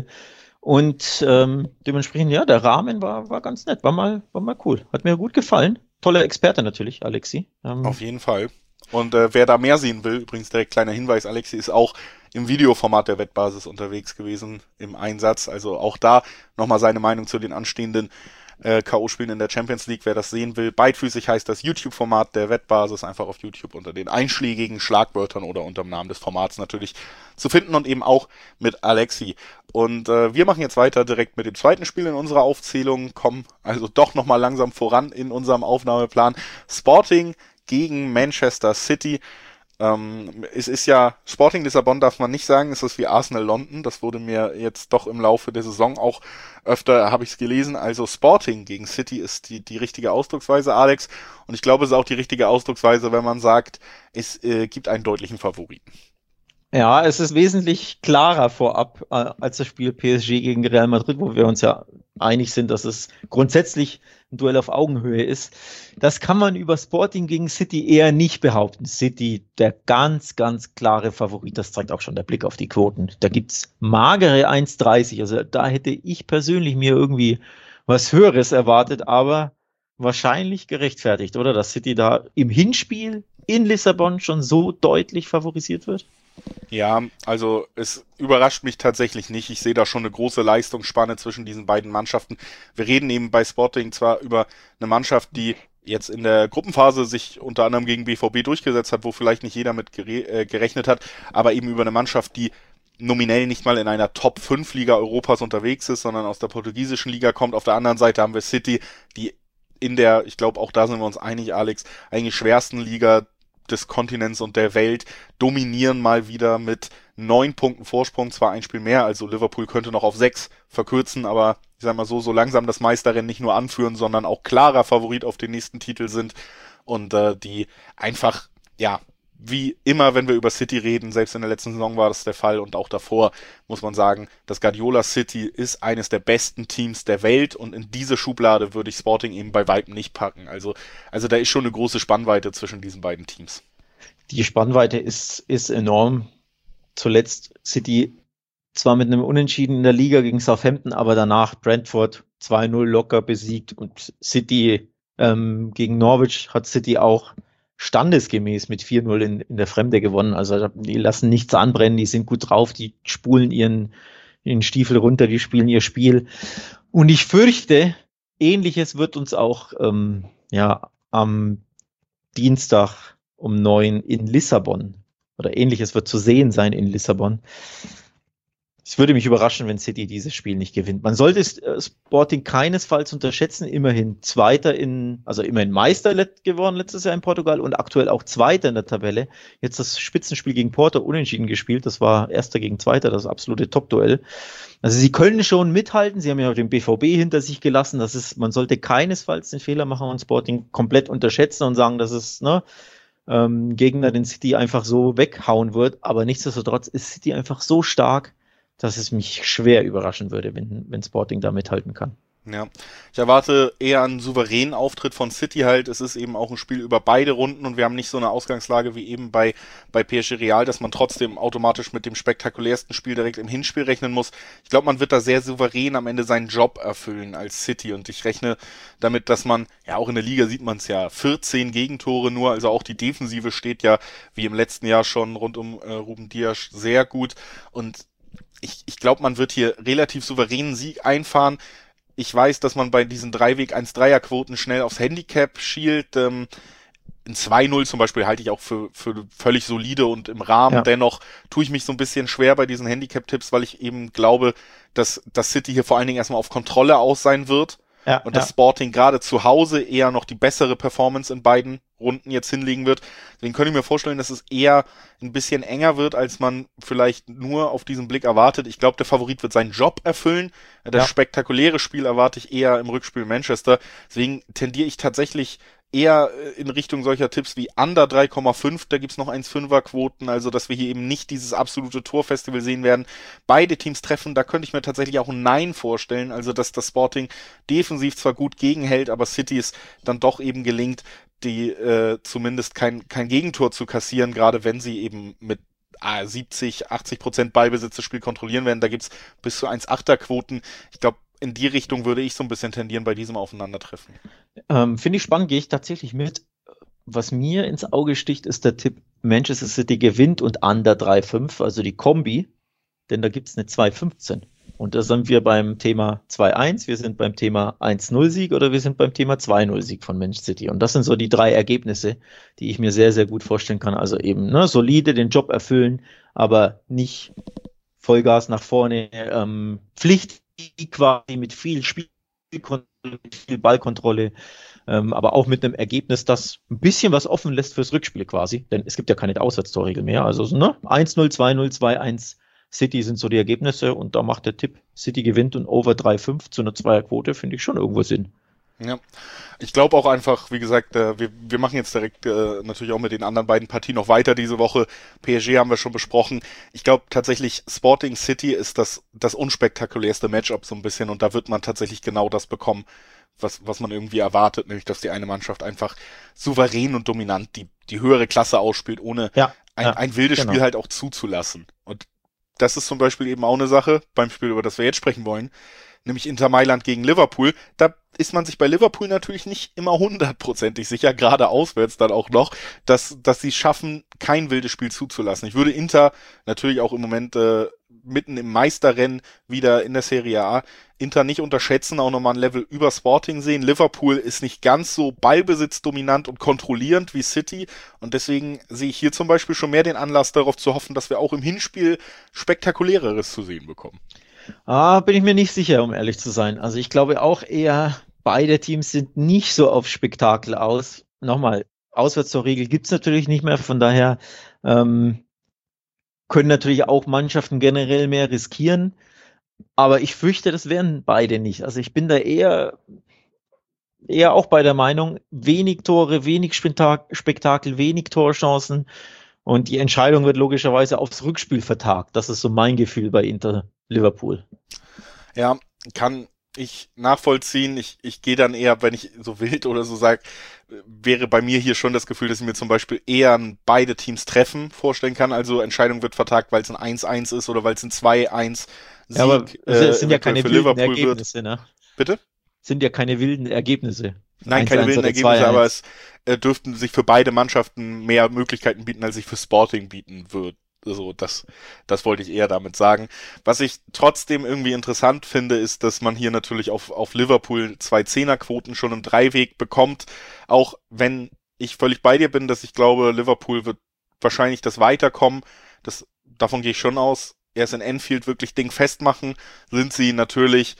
Und ähm, dementsprechend, ja, der Rahmen war, war ganz nett, war mal, war mal cool. Hat mir gut gefallen. Toller Experte natürlich, Alexi. Ähm, auf jeden Fall. Und äh, wer da mehr sehen will, übrigens direkt kleiner Hinweis, Alexi ist auch im Videoformat der Wettbasis unterwegs gewesen, im Einsatz. Also auch da nochmal seine Meinung zu den anstehenden äh, K O-Spielen in der Champions League. Wer das sehen will, beidfüßig heißt das YouTube-Format der Wettbasis, einfach auf YouTube unter den einschlägigen Schlagwörtern oder unter dem Namen des Formats natürlich zu finden und eben auch mit Alexi. Und äh, wir machen jetzt weiter direkt mit dem zweiten Spiel in unserer Aufzählung, kommen also doch nochmal langsam voran in unserem Aufnahmeplan. Sporting gegen Manchester City. Ähm, es ist ja, Sporting Lissabon darf man nicht sagen, es ist wie Arsenal London, das wurde mir jetzt doch im Laufe der Saison auch öfter, habe ich es gelesen, also Sporting gegen City ist die, die richtige Ausdrucksweise, Alex, und ich glaube, es ist auch die richtige Ausdrucksweise, wenn man sagt, es äh, gibt einen deutlichen Favoriten. Ja, es ist wesentlich klarer vorab äh, als das Spiel P S G gegen Real Madrid, wo wir uns ja einig sind, dass es grundsätzlich ein Duell auf Augenhöhe ist. Das kann man über Sporting gegen City eher nicht behaupten. City, der ganz, ganz klare Favorit, das zeigt auch schon der Blick auf die Quoten. Da gibt's magere eins dreißig, also da hätte ich persönlich mir irgendwie was Höheres erwartet, aber wahrscheinlich gerechtfertigt, oder? Dass City da im Hinspiel in Lissabon schon so deutlich favorisiert wird? Ja, also es überrascht mich tatsächlich nicht. Ich sehe da schon eine große Leistungsspanne zwischen diesen beiden Mannschaften. Wir reden eben bei Sporting zwar über eine Mannschaft, die jetzt in der Gruppenphase sich unter anderem gegen B V B durchgesetzt hat, wo vielleicht nicht jeder mit gere- äh, gerechnet hat, aber eben über eine Mannschaft, die nominell nicht mal in einer Top fünf Liga Europas unterwegs ist, sondern aus der portugiesischen Liga kommt. Auf der anderen Seite haben wir City, die in der, ich glaube auch da sind wir uns einig, Alex, eigentlich schwersten Liga des Kontinents und der Welt dominieren mal wieder mit neun Punkten Vorsprung, zwar ein Spiel mehr, also Liverpool könnte noch auf sechs verkürzen, aber ich sag mal so, so langsam das Meisterrennen nicht nur anführen, sondern auch klarer Favorit auf den nächsten Titel sind und äh, die einfach, ja, wie immer, wenn wir über City reden, selbst in der letzten Saison war das der Fall und auch davor, muss man sagen, das Guardiola City ist eines der besten Teams der Welt und in diese Schublade würde ich Sporting eben bei Weitem nicht packen. Also, also da ist schon eine große Spannweite zwischen diesen beiden Teams. Die Spannweite ist, ist enorm. Zuletzt City zwar mit einem Unentschieden in der Liga gegen Southampton, aber danach Brentford zwei null locker besiegt und City ähm, gegen Norwich hat City auch standesgemäß mit vier null in, in der Fremde gewonnen. Also die lassen nichts anbrennen, die sind gut drauf, die spulen ihren, den Stiefel runter, die spielen ihr Spiel. Und ich fürchte, Ähnliches wird uns auch ähm, ja, am Dienstag um neun in Lissabon oder Ähnliches wird zu sehen sein in Lissabon. Es würde mich überraschen, wenn City dieses Spiel nicht gewinnt. Man sollte Sporting keinesfalls unterschätzen. Immerhin Zweiter in, also immerhin Meister let- geworden letztes Jahr in Portugal und aktuell auch Zweiter in der Tabelle. Jetzt das Spitzenspiel gegen Porto unentschieden gespielt. Das war Erster gegen Zweiter, das absolute Top-Duell. Also sie können schon mithalten. Sie haben ja auch den B V B hinter sich gelassen. Das ist, man sollte keinesfalls den Fehler machen und Sporting komplett unterschätzen und sagen, dass es, ne, ähm, Gegner den City einfach so weghauen wird. Aber nichtsdestotrotz ist City einfach so stark, dass es mich schwer überraschen würde, wenn, wenn Sporting da mithalten kann. Ja, ich erwarte eher einen souveränen Auftritt von City halt. Es ist eben auch ein Spiel über beide Runden und wir haben nicht so eine Ausgangslage wie eben bei, bei P S G Real, dass man trotzdem automatisch mit dem spektakulärsten Spiel direkt im Hinspiel rechnen muss. Ich glaube, man wird da sehr souverän am Ende seinen Job erfüllen als City und ich rechne damit, dass man, ja auch in der Liga sieht man es ja, vierzehn Gegentore nur, also auch die Defensive steht ja wie im letzten Jahr schon rund um äh, Ruben Dias sehr gut und ich, ich glaube, man wird hier relativ souveränen Sieg einfahren. Ich weiß, dass man bei diesen Dreiweg eins Komma drei er Quoten schnell aufs Handicap schielt. Ähm, ein zwei null zum Beispiel halte ich auch für, für völlig solide und im Rahmen. Ja. Dennoch tue ich mich so ein bisschen schwer bei diesen Handicap-Tipps, weil ich eben glaube, dass das City hier vor allen Dingen erstmal auf Kontrolle aus sein wird. Ja, und das ja. Sporting gerade zu Hause eher noch die bessere Performance in beiden Runden jetzt hinlegen wird. Deswegen könnte ich mir vorstellen, dass es eher ein bisschen enger wird, als man vielleicht nur auf diesen Blick erwartet. Ich glaube, der Favorit wird seinen Job erfüllen. Das ja. spektakuläre Spiel erwarte ich eher im Rückspiel Manchester. Deswegen tendiere ich tatsächlich eher in Richtung solcher Tipps wie Under drei Komma fünf, da gibt's noch eins Komma fünfer Quoten, also dass wir hier eben nicht dieses absolute Torfestival sehen werden. Beide Teams treffen, da könnte ich mir tatsächlich auch ein Nein vorstellen, also dass das Sporting defensiv zwar gut gegenhält, aber City es dann doch eben gelingt, die äh, zumindest kein, kein Gegentor zu kassieren, gerade wenn sie eben mit ah, siebzig, achtzig Prozent Ballbesitz das Spiel kontrollieren werden, da gibt's bis zu eins Komma achter Quoten. Ich glaube, in die Richtung würde ich so ein bisschen tendieren bei diesem Aufeinandertreffen. Ähm, Finde ich spannend, gehe ich tatsächlich mit. Was mir ins Auge sticht, ist der Tipp, Manchester City gewinnt und Under drei Komma fünf, also die Kombi, denn da gibt es eine zwei Komma fünfzehn. Und da sind wir beim Thema zwei eins, wir sind beim Thema eins null Sieg oder wir sind beim Thema zwei null Sieg von Manchester City. Und das sind so die drei Ergebnisse, die ich mir sehr, sehr gut vorstellen kann. Also eben ne, solide den Job erfüllen, aber nicht Vollgas nach vorne, ähm, Pflicht quasi mit viel Spielkontrolle, mit viel Ballkontrolle, ähm, aber auch mit einem Ergebnis, das ein bisschen was offen lässt fürs Rückspiel quasi, denn es gibt ja keine Auswärtstorregel mehr, also ne, eins null, zwei null, zwei eins City sind so die Ergebnisse und da macht der Tipp, City gewinnt und Over drei Komma fünf zu einer Zweierquote, finde ich schon irgendwo Sinn. Ja, ich glaube auch einfach, wie gesagt, äh, wir, wir machen jetzt direkt äh, natürlich auch mit den anderen beiden Partien noch weiter diese Woche. P S G haben wir schon besprochen. Ich glaube tatsächlich, Sporting City ist das, das unspektakulärste Matchup so ein bisschen und da wird man tatsächlich genau das bekommen, was, was man irgendwie erwartet, nämlich dass die eine Mannschaft einfach souverän und dominant die, die höhere Klasse ausspielt, ohne ja, ein, ja, ein wildes genau. Spiel halt auch zuzulassen. Und das ist zum Beispiel eben auch eine Sache beim Spiel, über das wir jetzt sprechen wollen, nämlich Inter Mailand gegen Liverpool. Da ist man sich bei Liverpool natürlich nicht immer hundertprozentig sicher, gerade auswärts dann auch noch, dass dass sie schaffen, kein wildes Spiel zuzulassen. Ich würde Inter natürlich auch im Moment äh, mitten im Meisterrennen wieder in der Serie A Inter nicht unterschätzen, auch nochmal ein Level über Sporting sehen. Liverpool ist nicht ganz so ballbesitzdominant und kontrollierend wie City und deswegen sehe ich hier zum Beispiel schon mehr den Anlass darauf zu hoffen, dass wir auch im Hinspiel Spektakuläreres zu sehen bekommen. Ah, bin ich mir nicht sicher, um ehrlich zu sein. Also ich glaube auch eher, beide Teams sind nicht so auf Spektakel aus. Nochmal, Auswärtstorregel gibt's natürlich nicht mehr, von daher ähm, können natürlich auch Mannschaften generell mehr riskieren. Aber ich fürchte, das werden beide nicht. Also ich bin da eher, eher auch bei der Meinung, wenig Tore, wenig Spektakel, wenig Torchancen. Und die Entscheidung wird logischerweise aufs Rückspiel vertagt. Das ist so mein Gefühl bei Inter Liverpool. Ja, kann ich nachvollziehen. Ich, ich gehe dann eher, wenn ich so wild oder so sage, wäre bei mir hier schon das Gefühl, dass ich mir zum Beispiel eher ein beide Teams treffen vorstellen kann. Also Entscheidung wird vertagt, weil es ein eins eins ist oder weil es ein zwei eins Sieg ja, aber es sind äh, ja keine für wilden Liverpool Ergebnisse, wird. Ne? Bitte? Sind ja keine wilden Ergebnisse. Nein, keine wilden Ergebnisse, aber es äh, dürften sich für beide Mannschaften mehr Möglichkeiten bieten, als sich für Sporting bieten wird, So, das, das wollte ich eher damit sagen. Was ich trotzdem irgendwie interessant finde, ist, dass man hier natürlich auf, auf Liverpool zwei Zehnerquoten schon im Dreiweg bekommt. Auch wenn ich völlig bei dir bin, dass ich glaube, Liverpool wird wahrscheinlich das Weiterkommen. Das, davon gehe ich schon aus. Erst in Anfield wirklich Ding festmachen, sind sie natürlich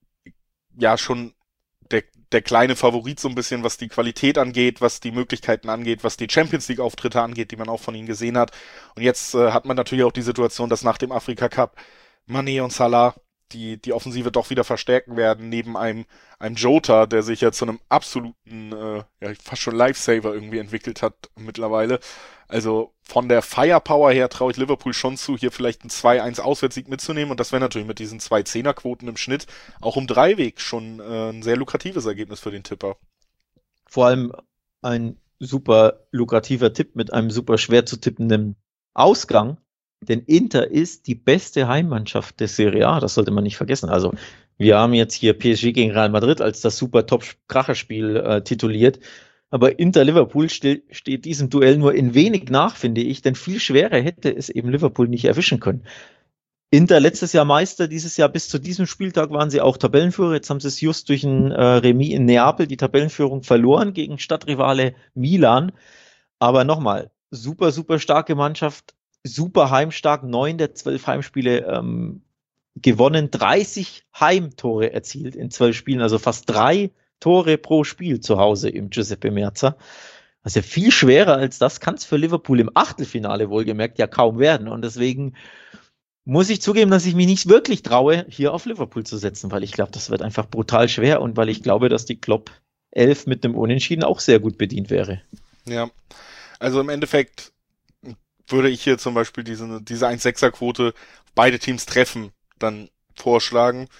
ja schon der, der kleine Favorit so ein bisschen, was die Qualität angeht, was die Möglichkeiten angeht, was die Champions League Auftritte angeht, die man auch von ihnen gesehen hat. Und jetzt äh, hat man natürlich auch die Situation, dass nach dem Afrika Cup Mané und Salah die die Offensive doch wieder verstärken werden, neben einem einem Jota, der sich ja zu einem absoluten, äh, ja fast schon Lifesaver irgendwie entwickelt hat mittlerweile. Also von der Firepower her traue ich Liverpool schon zu, hier vielleicht einen zwei eins Auswärtssieg mitzunehmen, und das wäre natürlich mit diesen zwei Zehnerquoten im Schnitt auch um Dreiweg schon äh, ein sehr lukratives Ergebnis für den Tipper. Vor allem ein super lukrativer Tipp mit einem super schwer zu tippenden Ausgang, denn Inter ist die beste Heimmannschaft der Serie A, das sollte man nicht vergessen. Also wir haben jetzt hier P S G gegen Real Madrid als das super Top-Kracherspiel äh, tituliert, aber Inter-Liverpool ste- steht diesem Duell nur in wenig nach, finde ich, denn viel schwerer hätte es eben Liverpool nicht erwischen können. Inter letztes Jahr Meister, dieses Jahr bis zu diesem Spieltag waren sie auch Tabellenführer. Jetzt haben sie es just durch ein äh, Remis in Neapel die Tabellenführung verloren gegen Stadtrivale Milan. Aber nochmal, super, super starke Mannschaft, super heimstark, neun der zwölf Heimspiele ähm, gewonnen, dreißig Heimtore erzielt in zwölf Spielen, also fast drei Tore pro Spiel zu Hause im Giuseppe Meazza. Also viel schwerer als das kann es für Liverpool im Achtelfinale wohlgemerkt ja kaum werden. Und deswegen muss ich zugeben, dass ich mich nicht wirklich traue, hier auf Liverpool zu setzen, weil ich glaube, das wird einfach brutal schwer und weil ich glaube, dass die Klopp elf mit dem Unentschieden auch sehr gut bedient wäre. Ja, also im Endeffekt würde ich hier zum Beispiel diese, diese eins Komma sechser Quote beide Teams treffen dann vorschlagen,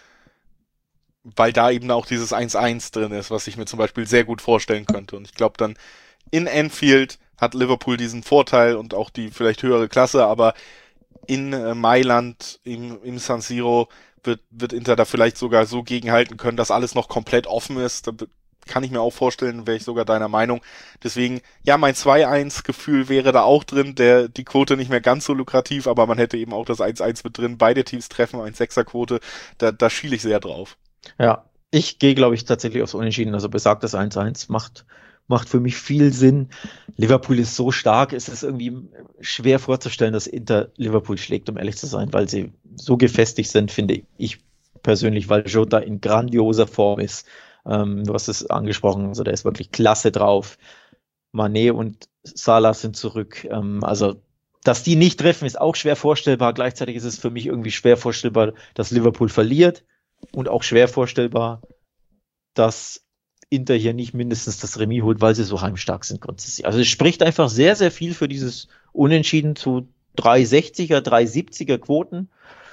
weil da eben auch dieses eins eins drin ist, was ich mir zum Beispiel sehr gut vorstellen könnte. Und ich glaube dann in Anfield hat Liverpool diesen Vorteil und auch die vielleicht höhere Klasse, aber in äh, Mailand, im, im San Siro wird, wird Inter da vielleicht sogar so gegenhalten können, dass alles noch komplett offen ist. Da kann ich mir auch vorstellen, wäre ich sogar deiner Meinung. Deswegen, ja, mein zwei eins Gefühl wäre da auch drin, der die Quote nicht mehr ganz so lukrativ, aber man hätte eben auch das eins eins mit drin. Beide Teams treffen, eins Komma sechser Quote, da, da schiele ich sehr drauf. Ja, ich gehe, glaube ich, tatsächlich aufs Unentschieden. Also besagtes eins eins macht, macht für mich viel Sinn. Liverpool ist so stark, es ist irgendwie schwer vorzustellen, dass Inter Liverpool schlägt, um ehrlich zu sein, weil sie so gefestigt sind, finde ich persönlich, weil Jota in grandioser Form ist. Ähm, du hast es angesprochen, also der ist wirklich klasse drauf. Mané und Salah sind zurück. Ähm, also, dass die nicht treffen, ist auch schwer vorstellbar. Gleichzeitig ist es für mich irgendwie schwer vorstellbar, dass Liverpool verliert und auch schwer vorstellbar, dass Inter hier nicht mindestens das Remis holt, weil sie so heimstark sind grundsätzlich. Also es spricht einfach sehr, sehr viel für dieses Unentschieden zu drei sechziger, drei siebziger Quoten.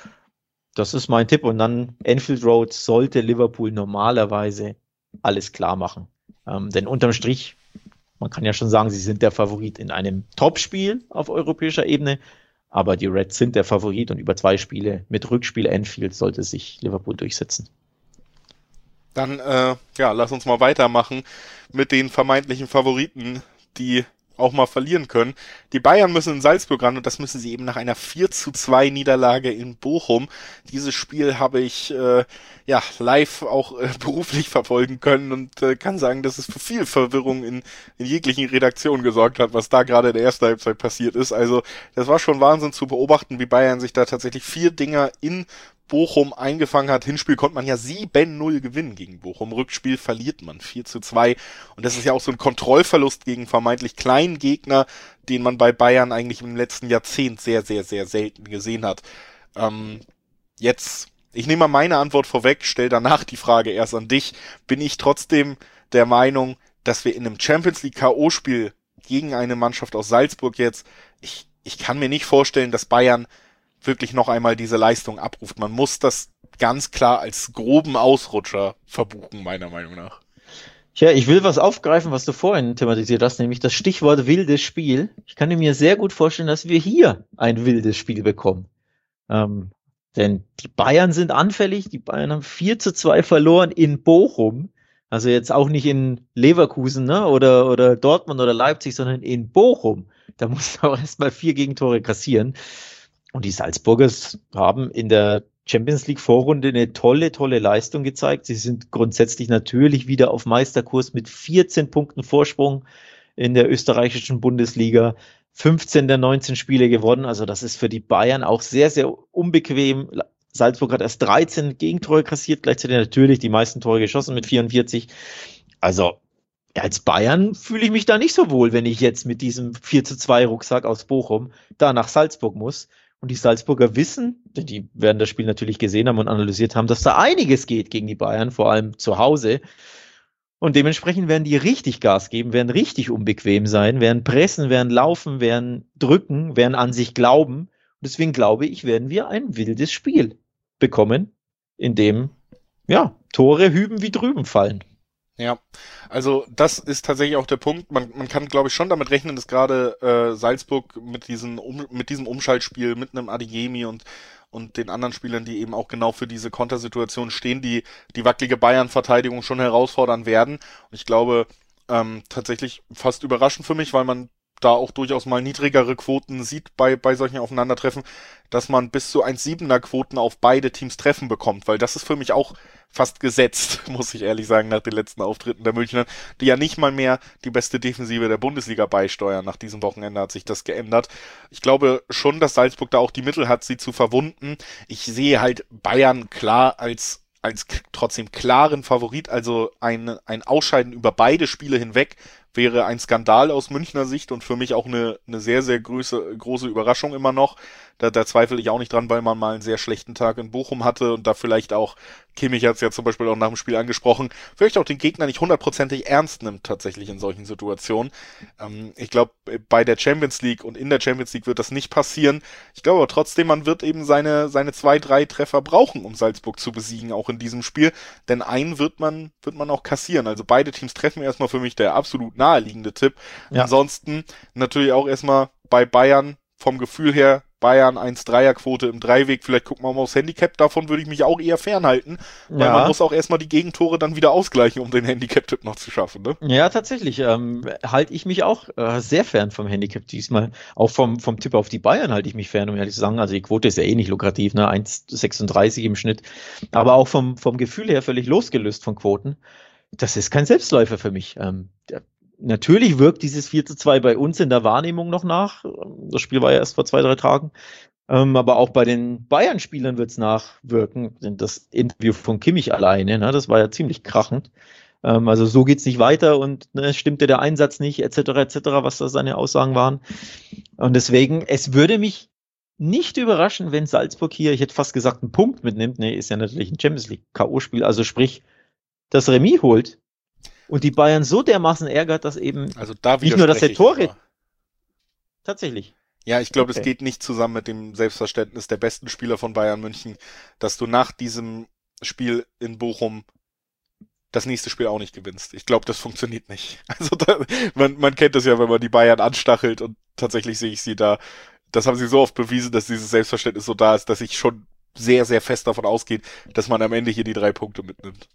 Das ist mein Tipp. Und dann Anfield Road sollte Liverpool normalerweise alles klar machen. Ähm, denn unterm Strich, man kann ja schon sagen, sie sind der Favorit in einem Topspiel auf europäischer Ebene. Aber die Reds sind der Favorit und über zwei Spiele mit Rückspiel Anfield sollte sich Liverpool durchsetzen. Dann, äh, ja, lass uns mal weitermachen mit den vermeintlichen Favoriten, die auch mal verlieren können. Die Bayern müssen in Salzburg ran und das müssen sie eben nach einer vier zu zwei Niederlage in Bochum. Dieses Spiel habe ich äh, ja live auch äh, beruflich verfolgen können und äh, kann sagen, dass es für viel Verwirrung in, in jeglichen Redaktionen gesorgt hat, was da gerade in der ersten Halbzeit passiert ist. Also das war schon Wahnsinn zu beobachten, wie Bayern sich da tatsächlich vier Dinger in Bochum eingefangen hat. Hinspiel konnte man ja sieben null gewinnen gegen Bochum. Rückspiel verliert man vier zu zwei. Und das ist ja auch so ein Kontrollverlust gegen vermeintlich kleinen Gegner, den man bei Bayern eigentlich im letzten Jahrzehnt sehr, sehr, sehr selten gesehen hat. Ähm, jetzt, ich nehme mal meine Antwort vorweg, stelle danach die Frage erst an dich. Bin ich trotzdem der Meinung, dass wir in einem Champions League K O-Spiel gegen eine Mannschaft aus Salzburg jetzt, ich, ich kann mir nicht vorstellen, dass Bayern wirklich noch einmal diese Leistung abruft. Man muss das ganz klar als groben Ausrutscher verbuchen, meiner Meinung nach. Tja, ich will was aufgreifen, was du vorhin thematisiert hast, nämlich das Stichwort wildes Spiel. Ich kann mir sehr gut vorstellen, dass wir hier ein wildes Spiel bekommen. Ähm, denn die Bayern sind anfällig, die Bayern haben vier zu zwei verloren in Bochum. Also jetzt auch nicht in Leverkusen, ne, oder, oder Dortmund oder Leipzig, sondern in Bochum. da musst du auch erstmal vier Gegentore kassieren. Und die Salzburgers haben in der Champions League Vorrunde eine tolle, tolle Leistung gezeigt. Sie sind grundsätzlich natürlich wieder auf Meisterkurs mit vierzehn Punkten Vorsprung in der österreichischen Bundesliga. fünfzehn der neunzehn Spiele gewonnen. Also das ist für die Bayern auch sehr, sehr unbequem. Salzburg hat erst dreizehn Gegentore kassiert, gleichzeitig natürlich die meisten Tore geschossen mit vierundvierzig. Also als Bayern fühle ich mich da nicht so wohl, wenn ich jetzt mit diesem vier zu zwei Rucksack aus Bochum da nach Salzburg muss. Und die Salzburger wissen, denn die werden das Spiel natürlich gesehen haben und analysiert haben, dass da einiges geht gegen die Bayern, vor allem zu Hause. Und dementsprechend werden die richtig Gas geben, werden richtig unbequem sein, werden pressen, werden laufen, werden drücken, werden an sich glauben. Und deswegen glaube ich, werden wir ein wildes Spiel bekommen, in dem ja, Tore hüben wie drüben fallen. Ja, also das ist tatsächlich auch der Punkt. Man, man kann, glaube ich, schon damit rechnen, dass gerade äh, Salzburg mit diesen um, mit diesem Umschaltspiel, mit einem Adeyemi und und den anderen Spielern, die eben auch genau für diese Kontersituation stehen, die die wackelige Bayern-Verteidigung schon herausfordern werden. Und ich glaube, ähm, tatsächlich fast überraschend für mich, weil man da auch durchaus mal niedrigere Quoten sieht bei bei solchen Aufeinandertreffen, dass man bis zu eins Komma siebener Quoten auf beide Teams treffen bekommt, weil das ist für mich auch fast gesetzt, muss ich ehrlich sagen, nach den letzten Auftritten der Münchner, die ja nicht mal mehr die beste Defensive der Bundesliga beisteuern. Nach diesem Wochenende hat sich das geändert. Ich glaube schon, dass Salzburg da auch die Mittel hat, sie zu verwunden. Ich sehe halt Bayern klar als als k- trotzdem klaren Favorit, also ein, ein Ausscheiden über beide Spiele hinweg wäre ein Skandal aus Münchner Sicht und für mich auch eine, eine sehr, sehr große, große Überraschung immer noch. Da, da zweifle ich auch nicht dran, weil man mal einen sehr schlechten Tag in Bochum hatte und da vielleicht auch, Kimmich hat es ja zum Beispiel auch nach dem Spiel angesprochen, vielleicht auch den Gegner nicht hundertprozentig ernst nimmt tatsächlich in solchen Situationen. Ähm, ich glaube, bei der Champions League und in der Champions League wird das nicht passieren. Ich glaube aber trotzdem, man wird eben seine, seine zwei, drei Treffer brauchen, um Salzburg zu besiegen, auch in diesem Spiel. Denn einen wird man, wird man auch kassieren. Also beide Teams treffen erstmal für mich der absolut naheliegende Tipp. Ja. Ansonsten natürlich auch erstmal bei Bayern vom Gefühl her Bayern eins Komma dreier Quote im Dreiweg. Vielleicht gucken wir mal aufs Handicap. Davon würde ich mich auch eher fernhalten, weil ja. man muss auch erstmal die Gegentore dann wieder ausgleichen, um den Handicap-Tipp noch zu schaffen. Ne? Ja, tatsächlich. Ähm, halte ich mich auch äh, sehr fern vom Handicap diesmal. Auch vom, vom Tipp auf die Bayern halte ich mich fern, um ehrlich zu sagen. Also die Quote ist ja eh nicht lukrativ, ne? eins Komma sechsunddreißig im Schnitt. Aber auch vom, vom Gefühl her völlig losgelöst von Quoten. Das ist kein Selbstläufer für mich. Ähm, der, Natürlich wirkt dieses vier zu zwei bei uns in der Wahrnehmung noch nach. Das Spiel war ja erst vor zwei, drei Tagen. Ähm, aber auch bei den Bayern-Spielern wird es nachwirken. Das Interview von Kimmich alleine, ne, das war ja ziemlich krachend. Ähm, also so geht's nicht weiter und ne, stimmte der Einsatz nicht, et cetera et cetera, was da seine Aussagen waren. Und deswegen, es würde mich nicht überraschen, wenn Salzburg hier, ich hätte fast gesagt, einen Punkt mitnimmt. Nee, ist ja natürlich ein Champions League K O-Spiel. Also sprich, das Remis holt. Und die Bayern so dermaßen ärgert, dass eben also da nicht nur, dass der Tore... Tatsächlich. Ja, ich glaube, okay. Das geht nicht zusammen mit dem Selbstverständnis der besten Spieler von Bayern München, dass du nach diesem Spiel in Bochum das nächste Spiel auch nicht gewinnst. Ich glaube, das funktioniert nicht. Also da, man, man kennt es ja, wenn man die Bayern anstachelt und tatsächlich sehe ich sie da, das haben sie so oft bewiesen, dass dieses Selbstverständnis so da ist, dass ich schon sehr, sehr fest davon ausgehe, dass man am Ende hier die drei Punkte mitnimmt.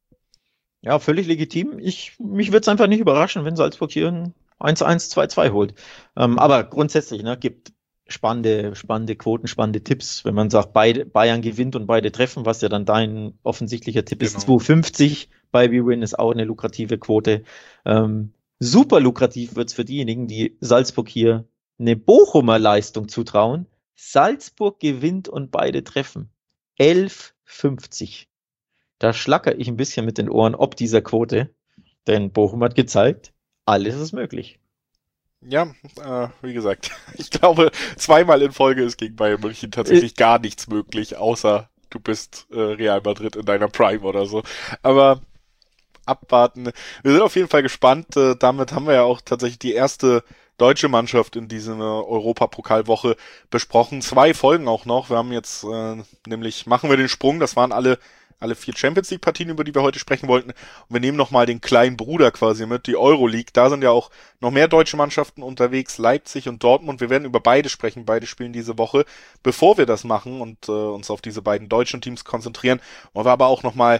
Ja, völlig legitim. Ich, mich würde es einfach nicht überraschen, wenn Salzburg hier ein eins eins, zwei zwei holt. Ähm, aber grundsätzlich, ne, gibt spannende, spannende Quoten, spannende Tipps. Wenn man sagt, beide, Bayern gewinnt und beide treffen, was ja dann dein offensichtlicher Tipp ist, genau. zwei fünfzig bei B-Win ist auch eine lukrative Quote. Ähm, super lukrativ wird's für diejenigen, die Salzburg hier eine Bochumer Leistung zutrauen. Salzburg gewinnt und beide treffen. elf fünfzig. Da schlacker ich ein bisschen mit den Ohren ob dieser Quote, denn Bochum hat gezeigt, alles ist möglich. Ja, äh, wie gesagt, ich glaube, zweimal in Folge ist gegen Bayern München tatsächlich äh, gar nichts möglich, außer du bist äh, Real Madrid in deiner Prime oder so. Aber abwarten. Wir sind auf jeden Fall gespannt. Äh, damit haben wir ja auch tatsächlich die erste deutsche Mannschaft in dieser Europapokalwoche besprochen. Zwei Folgen auch noch. Wir haben jetzt äh, nämlich, machen wir den Sprung, das waren alle alle vier Champions League Partien, über die wir heute sprechen wollten. Und wir nehmen nochmal den kleinen Bruder quasi mit, die Euroleague. Da sind ja auch noch mehr deutsche Mannschaften unterwegs, Leipzig und Dortmund. Wir werden über beide sprechen, beide spielen diese Woche. Bevor wir das machen und äh, uns auf diese beiden deutschen Teams konzentrieren, wollen wir aber auch nochmal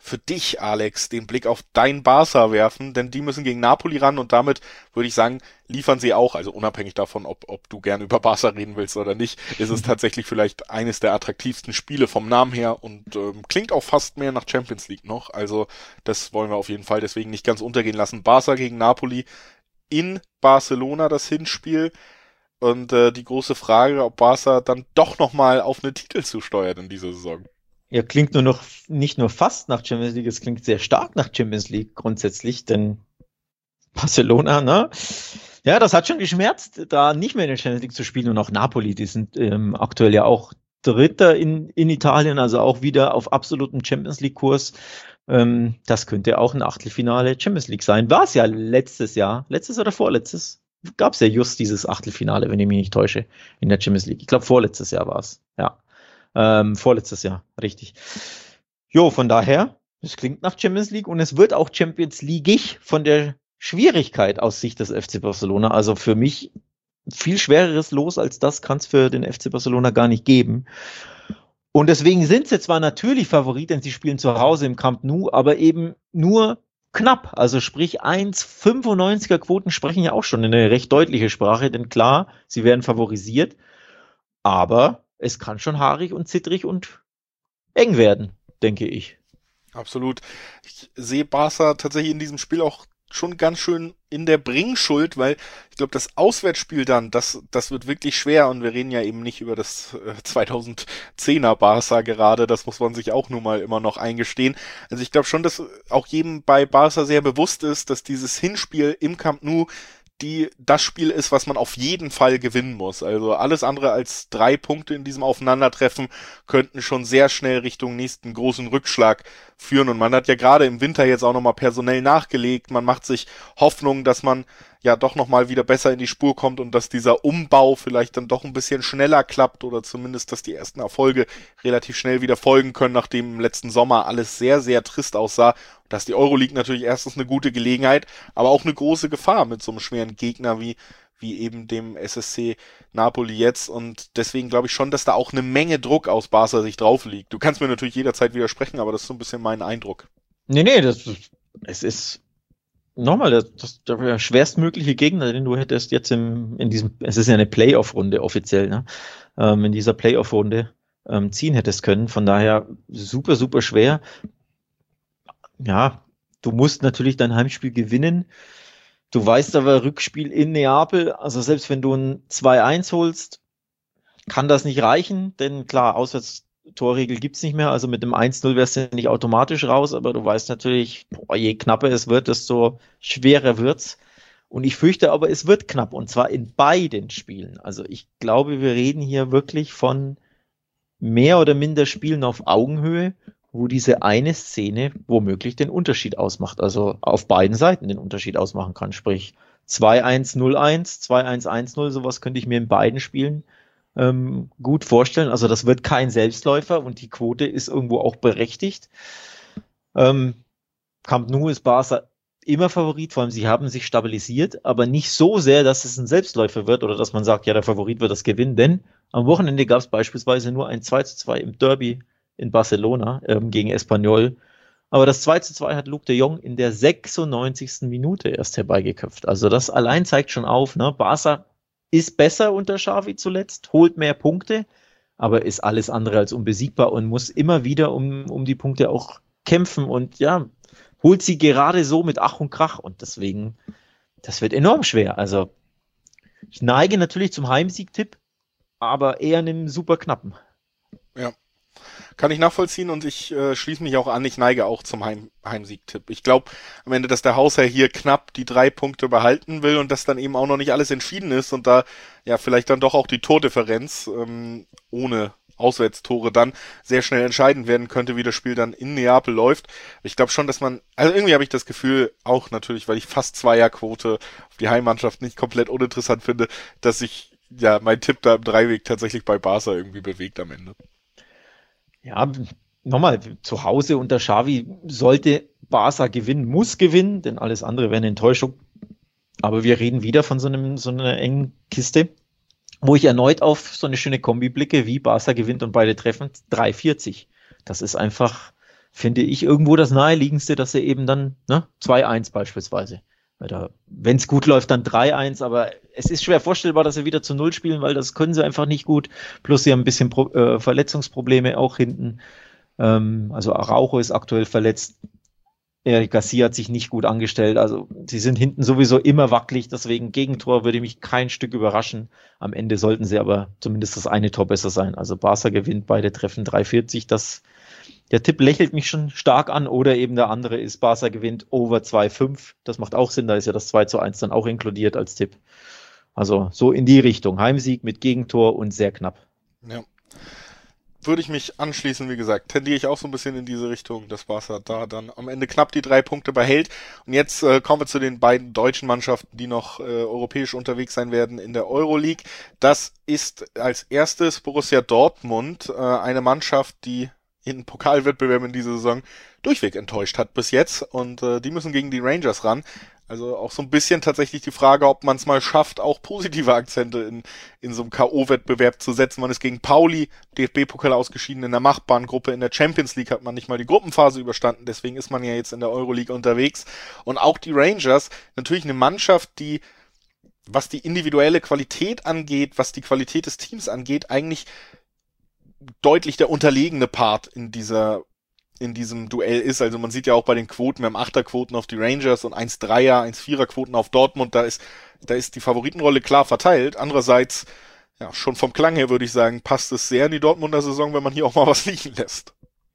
für dich, Alex, den Blick auf dein Barca werfen, denn die müssen gegen Napoli ran und damit würde ich sagen, liefern sie auch, also unabhängig davon, ob, ob du gerne über Barca reden willst oder nicht, ist es tatsächlich vielleicht eines der attraktivsten Spiele vom Namen her und ähm, klingt auch fast mehr nach Champions League noch, also das wollen wir auf jeden Fall deswegen nicht ganz untergehen lassen. Barca gegen Napoli in Barcelona, das Hinspiel. Und äh, die große Frage, ob Barca dann doch nochmal auf eine Titel zusteuert in dieser Saison. Ja, klingt nur noch, nicht nur fast nach Champions League, es klingt sehr stark nach Champions League grundsätzlich, denn Barcelona, ne? Ja, das hat schon geschmerzt, da nicht mehr in der Champions League zu spielen und auch Napoli, die sind ähm, aktuell ja auch Dritter in, in Italien, also auch wieder auf absolutem Champions League-Kurs. Ähm, das könnte auch ein Achtelfinale Champions League sein. War es ja letztes Jahr, letztes oder vorletztes? Gab es ja just dieses Achtelfinale, wenn ich mich nicht täusche, in der Champions League. Ich glaube, vorletztes Jahr war es, ja. Ähm, vorletztes Jahr, richtig. Jo, von daher, es klingt nach Champions League und es wird auch Champions League-ig von der Schwierigkeit aus Sicht des F C Barcelona. Also für mich viel schwereres Los als das kann es für den F C Barcelona gar nicht geben. Und deswegen sind sie zwar natürlich Favorit, denn sie spielen zu Hause im Camp Nou, aber eben nur knapp. Also sprich eins Komma fünfundneunziger Quoten sprechen ja auch schon eine recht deutliche Sprache, denn klar, sie werden favorisiert, aber es kann schon haarig und zittrig und eng werden, denke ich. Absolut. Ich sehe Barca tatsächlich in diesem Spiel auch schon ganz schön in der Bringschuld, weil ich glaube, das Auswärtsspiel dann, das das wird wirklich schwer und wir reden ja eben nicht über das äh, zweitausendzehner Barca gerade, das muss man sich auch nun mal immer noch eingestehen. Also ich glaube schon, dass auch jedem bei Barca sehr bewusst ist, dass dieses Hinspiel im Camp Nou die das Spiel ist, was man auf jeden Fall gewinnen muss. Also alles andere als drei Punkte in diesem Aufeinandertreffen könnten schon sehr schnell Richtung nächsten großen Rückschlag führen. Und man hat ja gerade im Winter jetzt auch nochmal personell nachgelegt. Man macht sich Hoffnung, dass man ja doch nochmal wieder besser in die Spur kommt und dass dieser Umbau vielleicht dann doch ein bisschen schneller klappt oder zumindest, dass die ersten Erfolge relativ schnell wieder folgen können, nachdem im letzten Sommer alles sehr, sehr trist aussah. Dass die Euroleague natürlich erstens eine gute Gelegenheit, aber auch eine große Gefahr mit so einem schweren Gegner wie wie eben dem S S C Napoli jetzt und deswegen glaube ich schon, dass da auch eine Menge Druck aus Barca sich drauf liegt. Du kannst mir natürlich jederzeit widersprechen, aber das ist so ein bisschen mein Eindruck. Nee, nee, das es ist nochmal das, das der schwerstmögliche Gegner, den du hättest jetzt im in diesem, es ist ja eine Playoff-Runde offiziell, ne? Ähm, in dieser Playoff-Runde ähm, ziehen hättest können. Von daher super, super schwer. Ja, du musst natürlich dein Heimspiel gewinnen. Du weißt aber, Rückspiel in Neapel, also selbst wenn du ein zwei eins holst, kann das nicht reichen, denn klar, Auswärtstorregel gibt's nicht mehr, also mit dem eins null wärst du nicht automatisch raus, aber du weißt natürlich, boah, je knapper es wird, desto schwerer wird's. Und ich fürchte aber, es wird knapp, und zwar in beiden Spielen. Also ich glaube, wir reden hier wirklich von mehr oder minder Spielen auf Augenhöhe, wo diese eine Szene womöglich den Unterschied ausmacht, also auf beiden Seiten den Unterschied ausmachen kann, sprich zwei eins null eins, zwei eins eins null, sowas könnte ich mir in beiden Spielen ähm, gut vorstellen, also das wird kein Selbstläufer und die Quote ist irgendwo auch berechtigt. Ähm, Camp Nou ist Barca immer Favorit, vor allem sie haben sich stabilisiert, aber nicht so sehr, dass es ein Selbstläufer wird oder dass man sagt, ja, der Favorit wird das gewinnen, denn am Wochenende gab es beispielsweise nur ein zwei zu zwei im Derby in Barcelona ähm, gegen Espanyol. Aber das zwei zu zwei hat Luc de Jong in der sechsundneunzigsten Minute erst herbeigeköpft. Also das allein zeigt schon auf, ne? Barca ist besser unter Xavi zuletzt, holt mehr Punkte, aber ist alles andere als unbesiegbar und muss immer wieder um, um die Punkte auch kämpfen und ja, holt sie gerade so mit Ach und Krach und deswegen, das wird enorm schwer. Also ich neige natürlich zum Heimsieg-Tipp, aber eher einem super knappen. Ja. Kann ich nachvollziehen und ich äh, schließe mich auch an, ich neige auch zum Heim Heimsieg-Tipp. Ich glaube am Ende, dass der Hausherr hier knapp die drei Punkte behalten will und dass dann eben auch noch nicht alles entschieden ist und da ja vielleicht dann doch auch die Tordifferenz ähm, ohne Auswärtstore dann sehr schnell entscheidend werden könnte, wie das Spiel dann in Neapel läuft. Ich glaube schon, dass man, also irgendwie habe ich das Gefühl, auch natürlich, weil ich fast Zweierquote auf die Heimmannschaft nicht komplett uninteressant finde, dass sich ja mein Tipp da im Dreiweg tatsächlich bei Barca irgendwie bewegt am Ende. Ja, nochmal, zu Hause unter Xavi sollte Barca gewinnen, muss gewinnen, denn alles andere wäre eine Enttäuschung. Aber wir reden wieder von so einem, so einer engen Kiste, wo ich erneut auf so eine schöne Kombi blicke, wie Barca gewinnt und beide treffen, drei vierzig. Das ist einfach finde ich irgendwo das Naheliegendste, dass sie eben dann, ne, zwei eins beispielsweise. Wenn es gut läuft, dann drei eins, aber es ist schwer vorstellbar, dass sie wieder zu Null spielen, weil das können sie einfach nicht gut. Plus sie haben ein bisschen Pro- äh, Verletzungsprobleme auch hinten. Ähm, also Araujo ist aktuell verletzt. Eric Garcia hat sich nicht gut angestellt. Also sie sind hinten sowieso immer wackelig, deswegen Gegentor würde mich kein Stück überraschen. Am Ende sollten sie aber zumindest das eine Tor besser sein. Also Barca gewinnt, beide treffen drei vierzig. Das, der Tipp lächelt mich schon stark an. Oder eben der andere ist, Barca gewinnt over zwei fünf. Das macht auch Sinn, da ist ja das zwei zu eins dann auch inkludiert als Tipp. Also so in die Richtung. Heimsieg mit Gegentor und sehr knapp. Ja. Würde ich mich anschließen, wie gesagt, tendiere ich auch so ein bisschen in diese Richtung, dass Barca da dann am Ende knapp die drei Punkte behält. Und jetzt äh, kommen wir zu den beiden deutschen Mannschaften, die noch äh, europäisch unterwegs sein werden in der Euroleague. Das ist als erstes Borussia Dortmund, äh, eine Mannschaft, die in Pokalwettbewerben in dieser Saison durchweg enttäuscht hat bis jetzt. Und äh, die müssen gegen die Rangers ran. Also auch so ein bisschen tatsächlich die Frage, ob man es mal schafft, auch positive Akzente in, in so einem K O-Wettbewerb zu setzen. Man ist gegen Pauli, D F B-Pokal ausgeschieden in der machbaren Gruppe. In der Champions League hat man nicht mal die Gruppenphase überstanden. Deswegen ist man ja jetzt in der Euroleague unterwegs. Und auch die Rangers, natürlich eine Mannschaft, die, was die individuelle Qualität angeht, was die Qualität des Teams angeht, eigentlich deutlich der unterlegene Part in dieser in diesem Duell ist. Also man sieht ja auch bei den Quoten, wir haben Achterquoten auf die Rangers und eins Komma dreier, eins Komma vierer Quoten auf Dortmund. Da ist, da ist die Favoritenrolle klar verteilt. Andererseits, ja, schon vom Klang her würde ich sagen, passt es sehr in die Dortmunder Saison, wenn man hier auch mal was liegen lässt.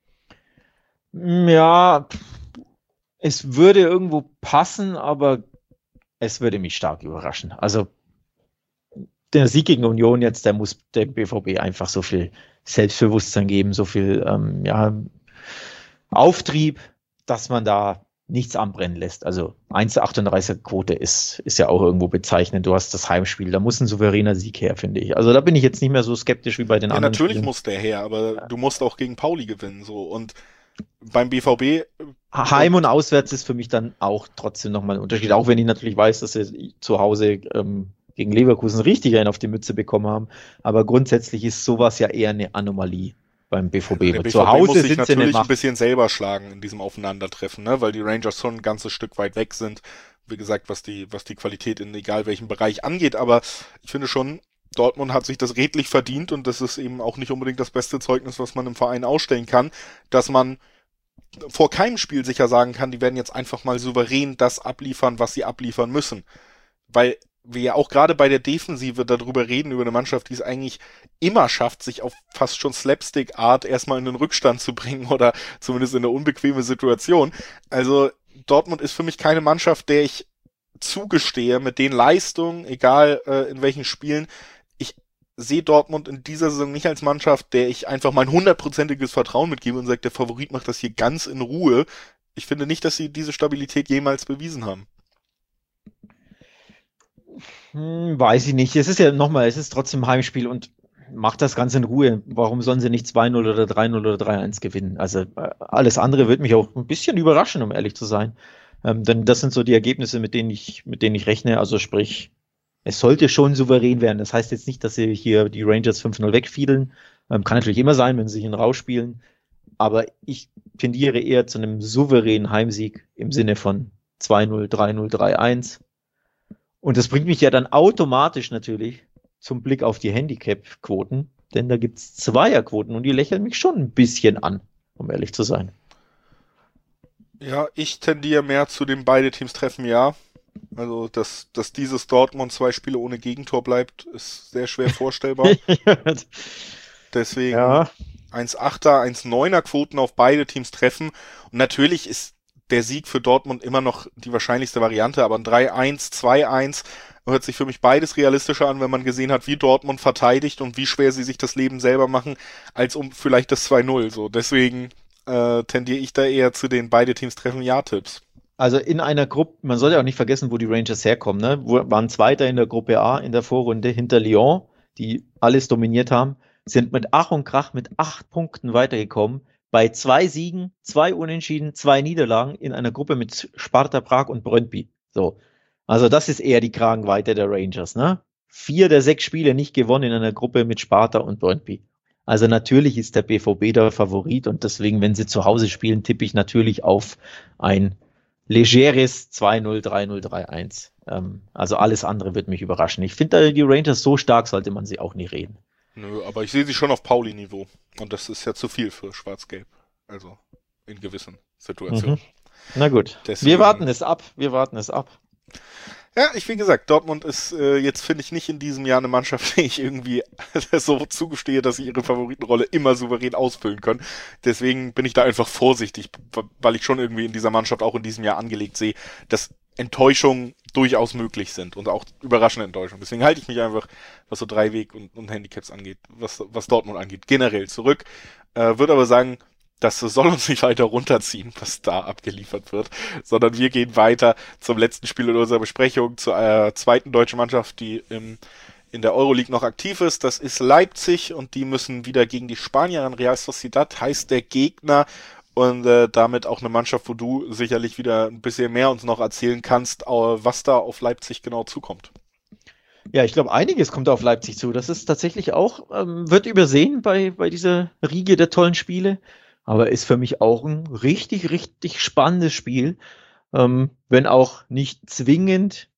Ja, es würde irgendwo passen, aber es würde mich stark überraschen. Also der Sieg gegen Union jetzt, der muss dem B V B einfach so viel Selbstbewusstsein geben, so viel, ähm, ja, Auftrieb, dass man da nichts anbrennen lässt. Also eins Komma achtunddreißig Quote ist, ist ja auch irgendwo bezeichnend. Du hast das Heimspiel, da muss ein souveräner Sieg her, finde ich. Also da bin ich jetzt nicht mehr so skeptisch wie bei den ja, anderen. Natürlich Spielen. muss der her, aber ja. Du musst auch gegen Pauli gewinnen, so. Und beim B V B... Heim und auswärts ist für mich dann auch trotzdem nochmal ein Unterschied. Auch wenn ich natürlich weiß, dass sie zu Hause ähm, gegen Leverkusen richtig einen auf die Mütze bekommen haben. Aber grundsätzlich ist sowas ja eher eine Anomalie beim B V B. Der B V B zu Hause muss sich sind sie natürlich eine ein bisschen selber schlagen in diesem Aufeinandertreffen, ne? Weil die Rangers schon ein ganzes Stück weit weg sind. Wie gesagt, was die, was die Qualität in egal welchem Bereich angeht. Aber ich finde schon, Dortmund hat sich das redlich verdient und das ist eben auch nicht unbedingt das beste Zeugnis, was man im Verein ausstellen kann, dass man vor keinem Spiel sicher sagen kann, die werden jetzt einfach mal souverän das abliefern, was sie abliefern müssen. Weil wir ja auch gerade bei der Defensive darüber reden, über eine Mannschaft, die es eigentlich immer schafft, sich auf fast schon Slapstick-Art erstmal in den Rückstand zu bringen oder zumindest in eine unbequeme Situation. Also Dortmund ist für mich keine Mannschaft, der ich zugestehe mit den Leistungen, egal äh, in welchen Spielen. Ich sehe Dortmund in dieser Saison nicht als Mannschaft, der ich einfach mein hundertprozentiges Vertrauen mitgebe und sage, der Favorit macht das hier ganz in Ruhe. Ich finde nicht, dass sie diese Stabilität jemals bewiesen haben. Hm, weiß ich nicht. Es ist ja nochmal, es ist trotzdem ein Heimspiel und macht das Ganze in Ruhe. Warum sollen sie nicht zwei null oder drei null oder drei eins gewinnen? Also äh, alles andere wird mich auch ein bisschen überraschen, um ehrlich zu sein. Ähm, denn das sind so die Ergebnisse, mit denen ich, mit denen ich rechne. Also sprich, es sollte schon souverän werden. Das heißt jetzt nicht, dass sie hier die Rangers fünf null wegfielen. Ähm, kann natürlich immer sein, wenn sie sich ihn rausspielen. Aber ich tendiere eher zu einem souveränen Heimsieg im Sinne von zwei null, drei null, drei eins. Und das bringt mich ja dann automatisch natürlich zum Blick auf die Handicap-Quoten, denn da gibt's Zweierquoten und die lächeln mich schon ein bisschen an, um ehrlich zu sein. Ja, ich tendiere mehr zu den beide Teams treffen, ja. Also, dass, dass dieses Dortmund zwei Spiele ohne Gegentor bleibt, ist sehr schwer vorstellbar. Deswegen ja. eins Komma achter, eins Komma neuner Quoten auf beide Teams treffen. Und natürlich ist der Sieg für Dortmund immer noch die wahrscheinlichste Variante, aber ein drei eins, zwei eins hört sich für mich beides realistischer an, wenn man gesehen hat, wie Dortmund verteidigt und wie schwer sie sich das Leben selber machen, als um vielleicht das zwei null. So, deswegen äh, tendiere ich da eher zu den beide Teams treffen Ja-Tipps. Also in einer Gruppe, man soll ja auch nicht vergessen, wo die Rangers herkommen, ne? Wo, waren Zweiter in der Gruppe A in der Vorrunde hinter Lyon, die alles dominiert haben, sind mit Ach und Krach mit acht Punkten weitergekommen. Bei zwei Siegen, zwei Unentschieden, zwei Niederlagen in einer Gruppe mit Sparta Prag und Brøndby. So. Also das ist eher die Kragenweite der Rangers, ne? Vier der sechs Spiele nicht gewonnen in einer Gruppe mit Sparta und Brøndby. Also natürlich ist der B V B der Favorit und deswegen, wenn sie zu Hause spielen, tippe ich natürlich auf ein legeres zwei null, drei null, drei eins. Ähm, also alles andere wird mich überraschen. Ich finde die Rangers so stark, sollte man sie auch nie reden. Nö, aber ich sehe sie schon auf Pauli-Niveau. Und das ist ja zu viel für Schwarz-Gelb. Also in gewissen Situationen. Mhm. Na gut, Deswegen, wir warten es ab, wir warten es ab. Ja, ich wie gesagt, Dortmund ist äh, jetzt, finde ich, nicht in diesem Jahr eine Mannschaft, die ich irgendwie so zugestehe, dass sie ihre Favoritenrolle immer souverän ausfüllen können. Deswegen bin ich da einfach vorsichtig, weil ich schon irgendwie in dieser Mannschaft auch in diesem Jahr angelegt sehe, dass Enttäuschungen durchaus möglich sind und auch überraschende Enttäuschungen. Deswegen halte ich mich einfach, was so Dreiweg und, und Handicaps angeht, was, was Dortmund angeht, generell zurück. Äh, würde aber sagen, das soll uns nicht weiter runterziehen, was da abgeliefert wird, sondern wir gehen weiter zum letzten Spiel in unserer Besprechung, zur äh, zweiten deutschen Mannschaft, die im, in der Euroleague noch aktiv ist. Das ist Leipzig und die müssen wieder gegen die Spanier an. Real Sociedad heißt der Gegner und äh, damit auch eine Mannschaft, wo du sicherlich wieder ein bisschen mehr uns noch erzählen kannst, äh, was da auf Leipzig genau zukommt. Ja, ich glaube, einiges kommt auf Leipzig zu. Das ist tatsächlich auch, ähm, wird übersehen bei, bei dieser Riege der tollen Spiele. Aber ist für mich auch ein richtig, richtig spannendes Spiel. Ähm, wenn auch nicht zwingend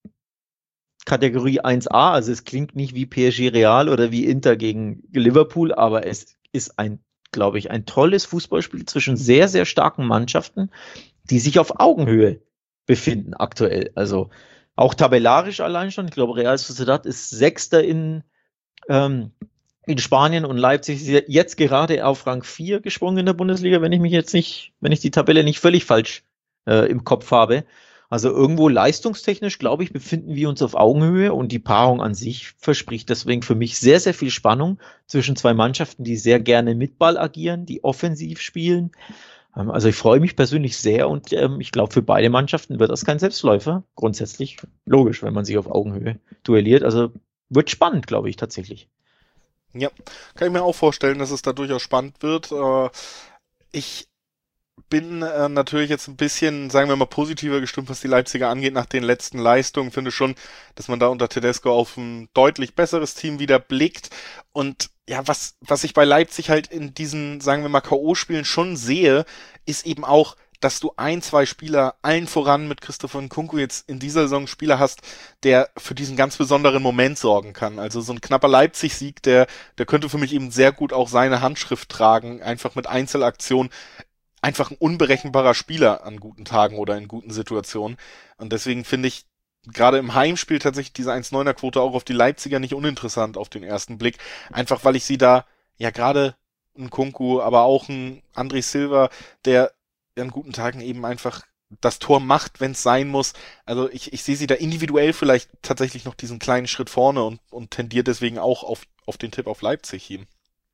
Kategorie eins a, also es klingt nicht wie P S G Real oder wie Inter gegen Liverpool, aber es ist ein, glaube ich, ein tolles Fußballspiel zwischen sehr, sehr starken Mannschaften, die sich auf Augenhöhe befinden aktuell. Also auch tabellarisch allein schon. Ich glaube, Real Sociedad ist Sechster in ähm, in Spanien und Leipzig ist jetzt gerade auf Rang vier gesprungen in der Bundesliga, wenn ich mich jetzt nicht, wenn ich die Tabelle nicht völlig falsch äh, im Kopf habe. Also irgendwo leistungstechnisch, glaube ich, befinden wir uns auf Augenhöhe und die Paarung an sich verspricht deswegen für mich sehr, sehr viel Spannung zwischen zwei Mannschaften, die sehr gerne mit Ball agieren, die offensiv spielen. Ähm, also ich freue mich persönlich sehr und ähm, ich glaube, für beide Mannschaften wird das kein Selbstläufer. Grundsätzlich logisch, wenn man sich auf Augenhöhe duelliert. Also wird spannend, glaube ich, tatsächlich. Ja, kann ich mir auch vorstellen, dass es da durchaus spannend wird. Äh, ich bin äh, natürlich jetzt ein bisschen, sagen wir mal, positiver gestimmt, was die Leipziger angeht, nach den letzten Leistungen. Finde schon, dass man da unter Tedesco auf ein deutlich besseres Team wieder blickt. Und ja, was, was ich bei Leipzig halt in diesen, sagen wir mal, K O-Spielen schon sehe, ist eben auch, dass du ein, zwei Spieler, allen voran mit Christopher Nkunku jetzt in dieser Saison Spieler hast, der für diesen ganz besonderen Moment sorgen kann. Also so ein knapper Leipzig-Sieg, der, der könnte für mich eben sehr gut auch seine Handschrift tragen, einfach mit Einzelaktionen. Einfach ein unberechenbarer Spieler an guten Tagen oder in guten Situationen. Und deswegen finde ich gerade im Heimspiel tatsächlich diese eins Komma neuner Quote auch auf die Leipziger nicht uninteressant auf den ersten Blick. Einfach weil ich sie da, ja gerade ein Nkunku, aber auch ein André Silva, der an guten Tagen eben einfach das Tor macht, wenn es sein muss. Also ich, ich sehe sie da individuell vielleicht tatsächlich noch diesen kleinen Schritt vorne und, und tendiert deswegen auch auf, auf den Tipp auf Leipzig hin.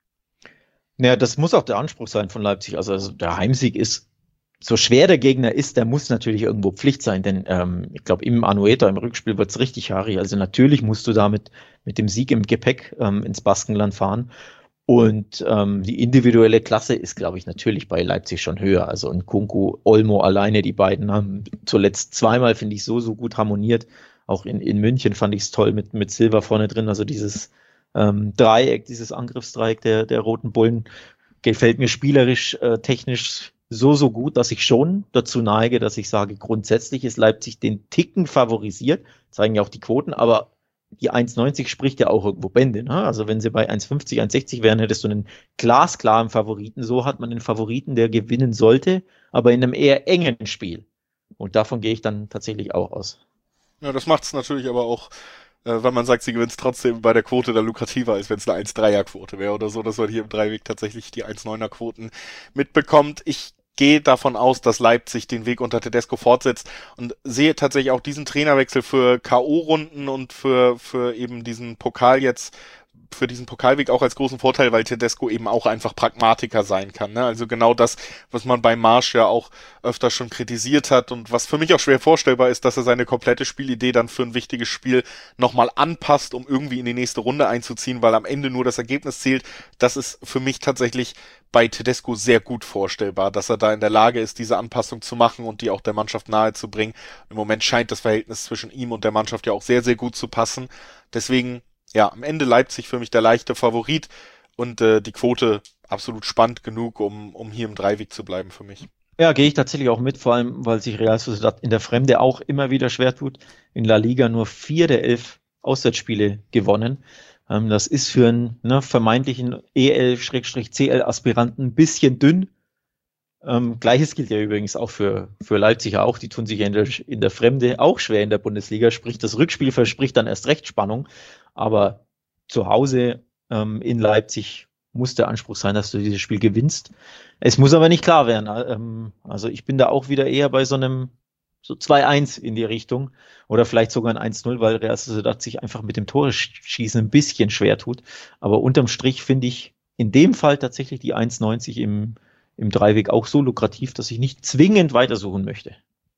Naja, das muss auch der Anspruch sein von Leipzig. Also, also der Heimsieg ist, so schwer der Gegner ist, der muss natürlich irgendwo Pflicht sein, denn ähm, ich glaube, im Anoeta, im Rückspiel wird's richtig haarig. Also natürlich musst du da mit, mit dem Sieg im Gepäck ähm, ins Baskenland fahren. Und ähm, die individuelle Klasse ist, glaube ich, natürlich bei Leipzig schon höher. Also Nkunku, Olmo alleine, die beiden haben zuletzt zweimal, finde ich, so, so gut harmoniert. Auch in, in München fand ich es toll mit, mit Silva vorne drin. Also dieses ähm, Dreieck, dieses Angriffsdreieck der, der Roten Bullen gefällt mir spielerisch, äh, technisch so, so gut, dass ich schon dazu neige, dass ich sage, grundsätzlich ist Leipzig den Ticken favorisiert, zeigen ja auch die Quoten, aber die eins neunzig spricht ja auch irgendwo Bände. Ne? Also wenn sie bei eins fünfzig, eins sechzig wären, hättest du einen glasklaren Favoriten. So hat man den Favoriten, der gewinnen sollte, aber in einem eher engen Spiel. Und davon gehe ich dann tatsächlich auch aus. Ja, das macht es natürlich aber auch, äh, weil man sagt, sie gewinnt trotzdem bei der Quote dann lukrativer, als wenn es eine eins Komma dreier Quote wäre oder so, dass man hier im Dreiweg tatsächlich die eins Komma neuner Quoten mitbekommt. Ich gehe davon aus, dass Leipzig den Weg unter Tedesco fortsetzt und sehe tatsächlich auch diesen Trainerwechsel für K O-Runden und für für eben diesen Pokal jetzt, für diesen Pokalweg auch als großen Vorteil, weil Tedesco eben auch einfach Pragmatiker sein kann. Ne? Also genau das, was man bei Marsch ja auch öfter schon kritisiert hat und was für mich auch schwer vorstellbar ist, dass er seine komplette Spielidee dann für ein wichtiges Spiel nochmal anpasst, um irgendwie in die nächste Runde einzuziehen, weil am Ende nur das Ergebnis zählt. Das ist für mich tatsächlich bei Tedesco sehr gut vorstellbar, dass er da in der Lage ist, diese Anpassung zu machen und die auch der Mannschaft nahezubringen. Im Moment scheint das Verhältnis zwischen ihm und der Mannschaft ja auch sehr, sehr gut zu passen. Deswegen ja, am Ende Leipzig für mich der leichte Favorit und äh, die Quote absolut spannend genug, um, um hier im Dreiweg zu bleiben für mich. Ja, gehe ich tatsächlich auch mit, vor allem, weil sich Real Sociedad in der Fremde auch immer wieder schwer tut. In La Liga nur vier der elf Auswärtsspiele gewonnen. Ähm, das ist für einen ne, vermeintlichen E L-C L-Aspiranten ein bisschen dünn. Ähm, Gleiches gilt ja übrigens auch für, für Leipzig auch. Die tun sich ja in der, in der Fremde auch schwer in der Bundesliga. Sprich, das Rückspiel verspricht dann erst recht Spannung. Aber zu Hause ähm, in Leipzig muss der Anspruch sein, dass du dieses Spiel gewinnst. Es muss aber nicht klar werden. Ähm, also ich bin da auch wieder eher bei so einem so zwei eins in die Richtung oder vielleicht sogar ein eins null, weil Real Sociedad sich einfach mit dem Tore-Schießen ein bisschen schwer tut. Aber unterm Strich finde ich in dem Fall tatsächlich die eins neunzig im, im Dreiweg auch so lukrativ, dass ich nicht zwingend weitersuchen möchte.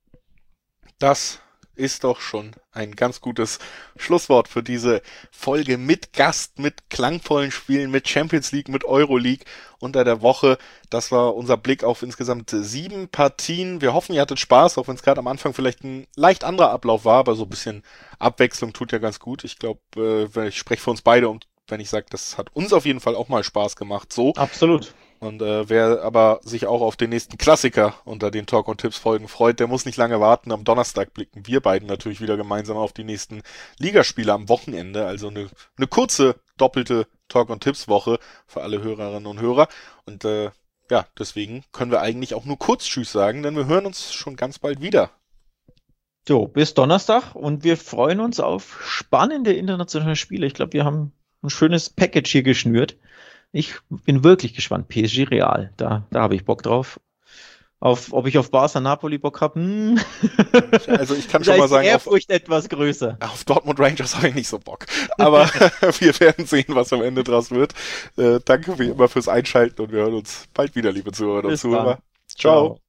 Das ist doch schon ein ganz gutes Schlusswort für diese Folge mit Gast, mit klangvollen Spielen, mit Champions League, mit Euroleague unter der Woche. Das war unser Blick auf insgesamt sieben Partien. Wir hoffen, ihr hattet Spaß, auch wenn es gerade am Anfang vielleicht ein leicht anderer Ablauf war, aber so ein bisschen Abwechslung tut ja ganz gut. Ich glaube, äh, ich spreche für uns beide und wenn ich sage, das hat uns auf jeden Fall auch mal Spaß gemacht. So. Absolut. Und äh, wer aber sich auch auf den nächsten Klassiker unter den Talk und Tipps Folgen freut, der muss nicht lange warten. Am Donnerstag blicken wir beiden natürlich wieder gemeinsam auf die nächsten Ligaspiele am Wochenende. Also eine, eine kurze, doppelte Talk und Tipps Woche für alle Hörerinnen und Hörer. Und äh, ja, deswegen können wir eigentlich auch nur kurz Tschüss sagen, denn wir hören uns schon ganz bald wieder. So, bis Donnerstag und wir freuen uns auf spannende internationale Spiele. Ich glaube, wir haben ein schönes Package hier geschnürt. Ich bin wirklich gespannt. P S G Real, da, da habe ich Bock drauf. Auf, ob ich auf Barca Napoli Bock habe? Hm. Also ich kann schon mal sagen, auf, etwas größer. Auf Dortmund Rangers habe ich nicht so Bock. Aber wir werden sehen, was am Ende draus wird. Äh, danke wie immer fürs Einschalten und wir hören uns bald wieder, liebe Zuhörer und Zuhörer. Ciao. Ciao.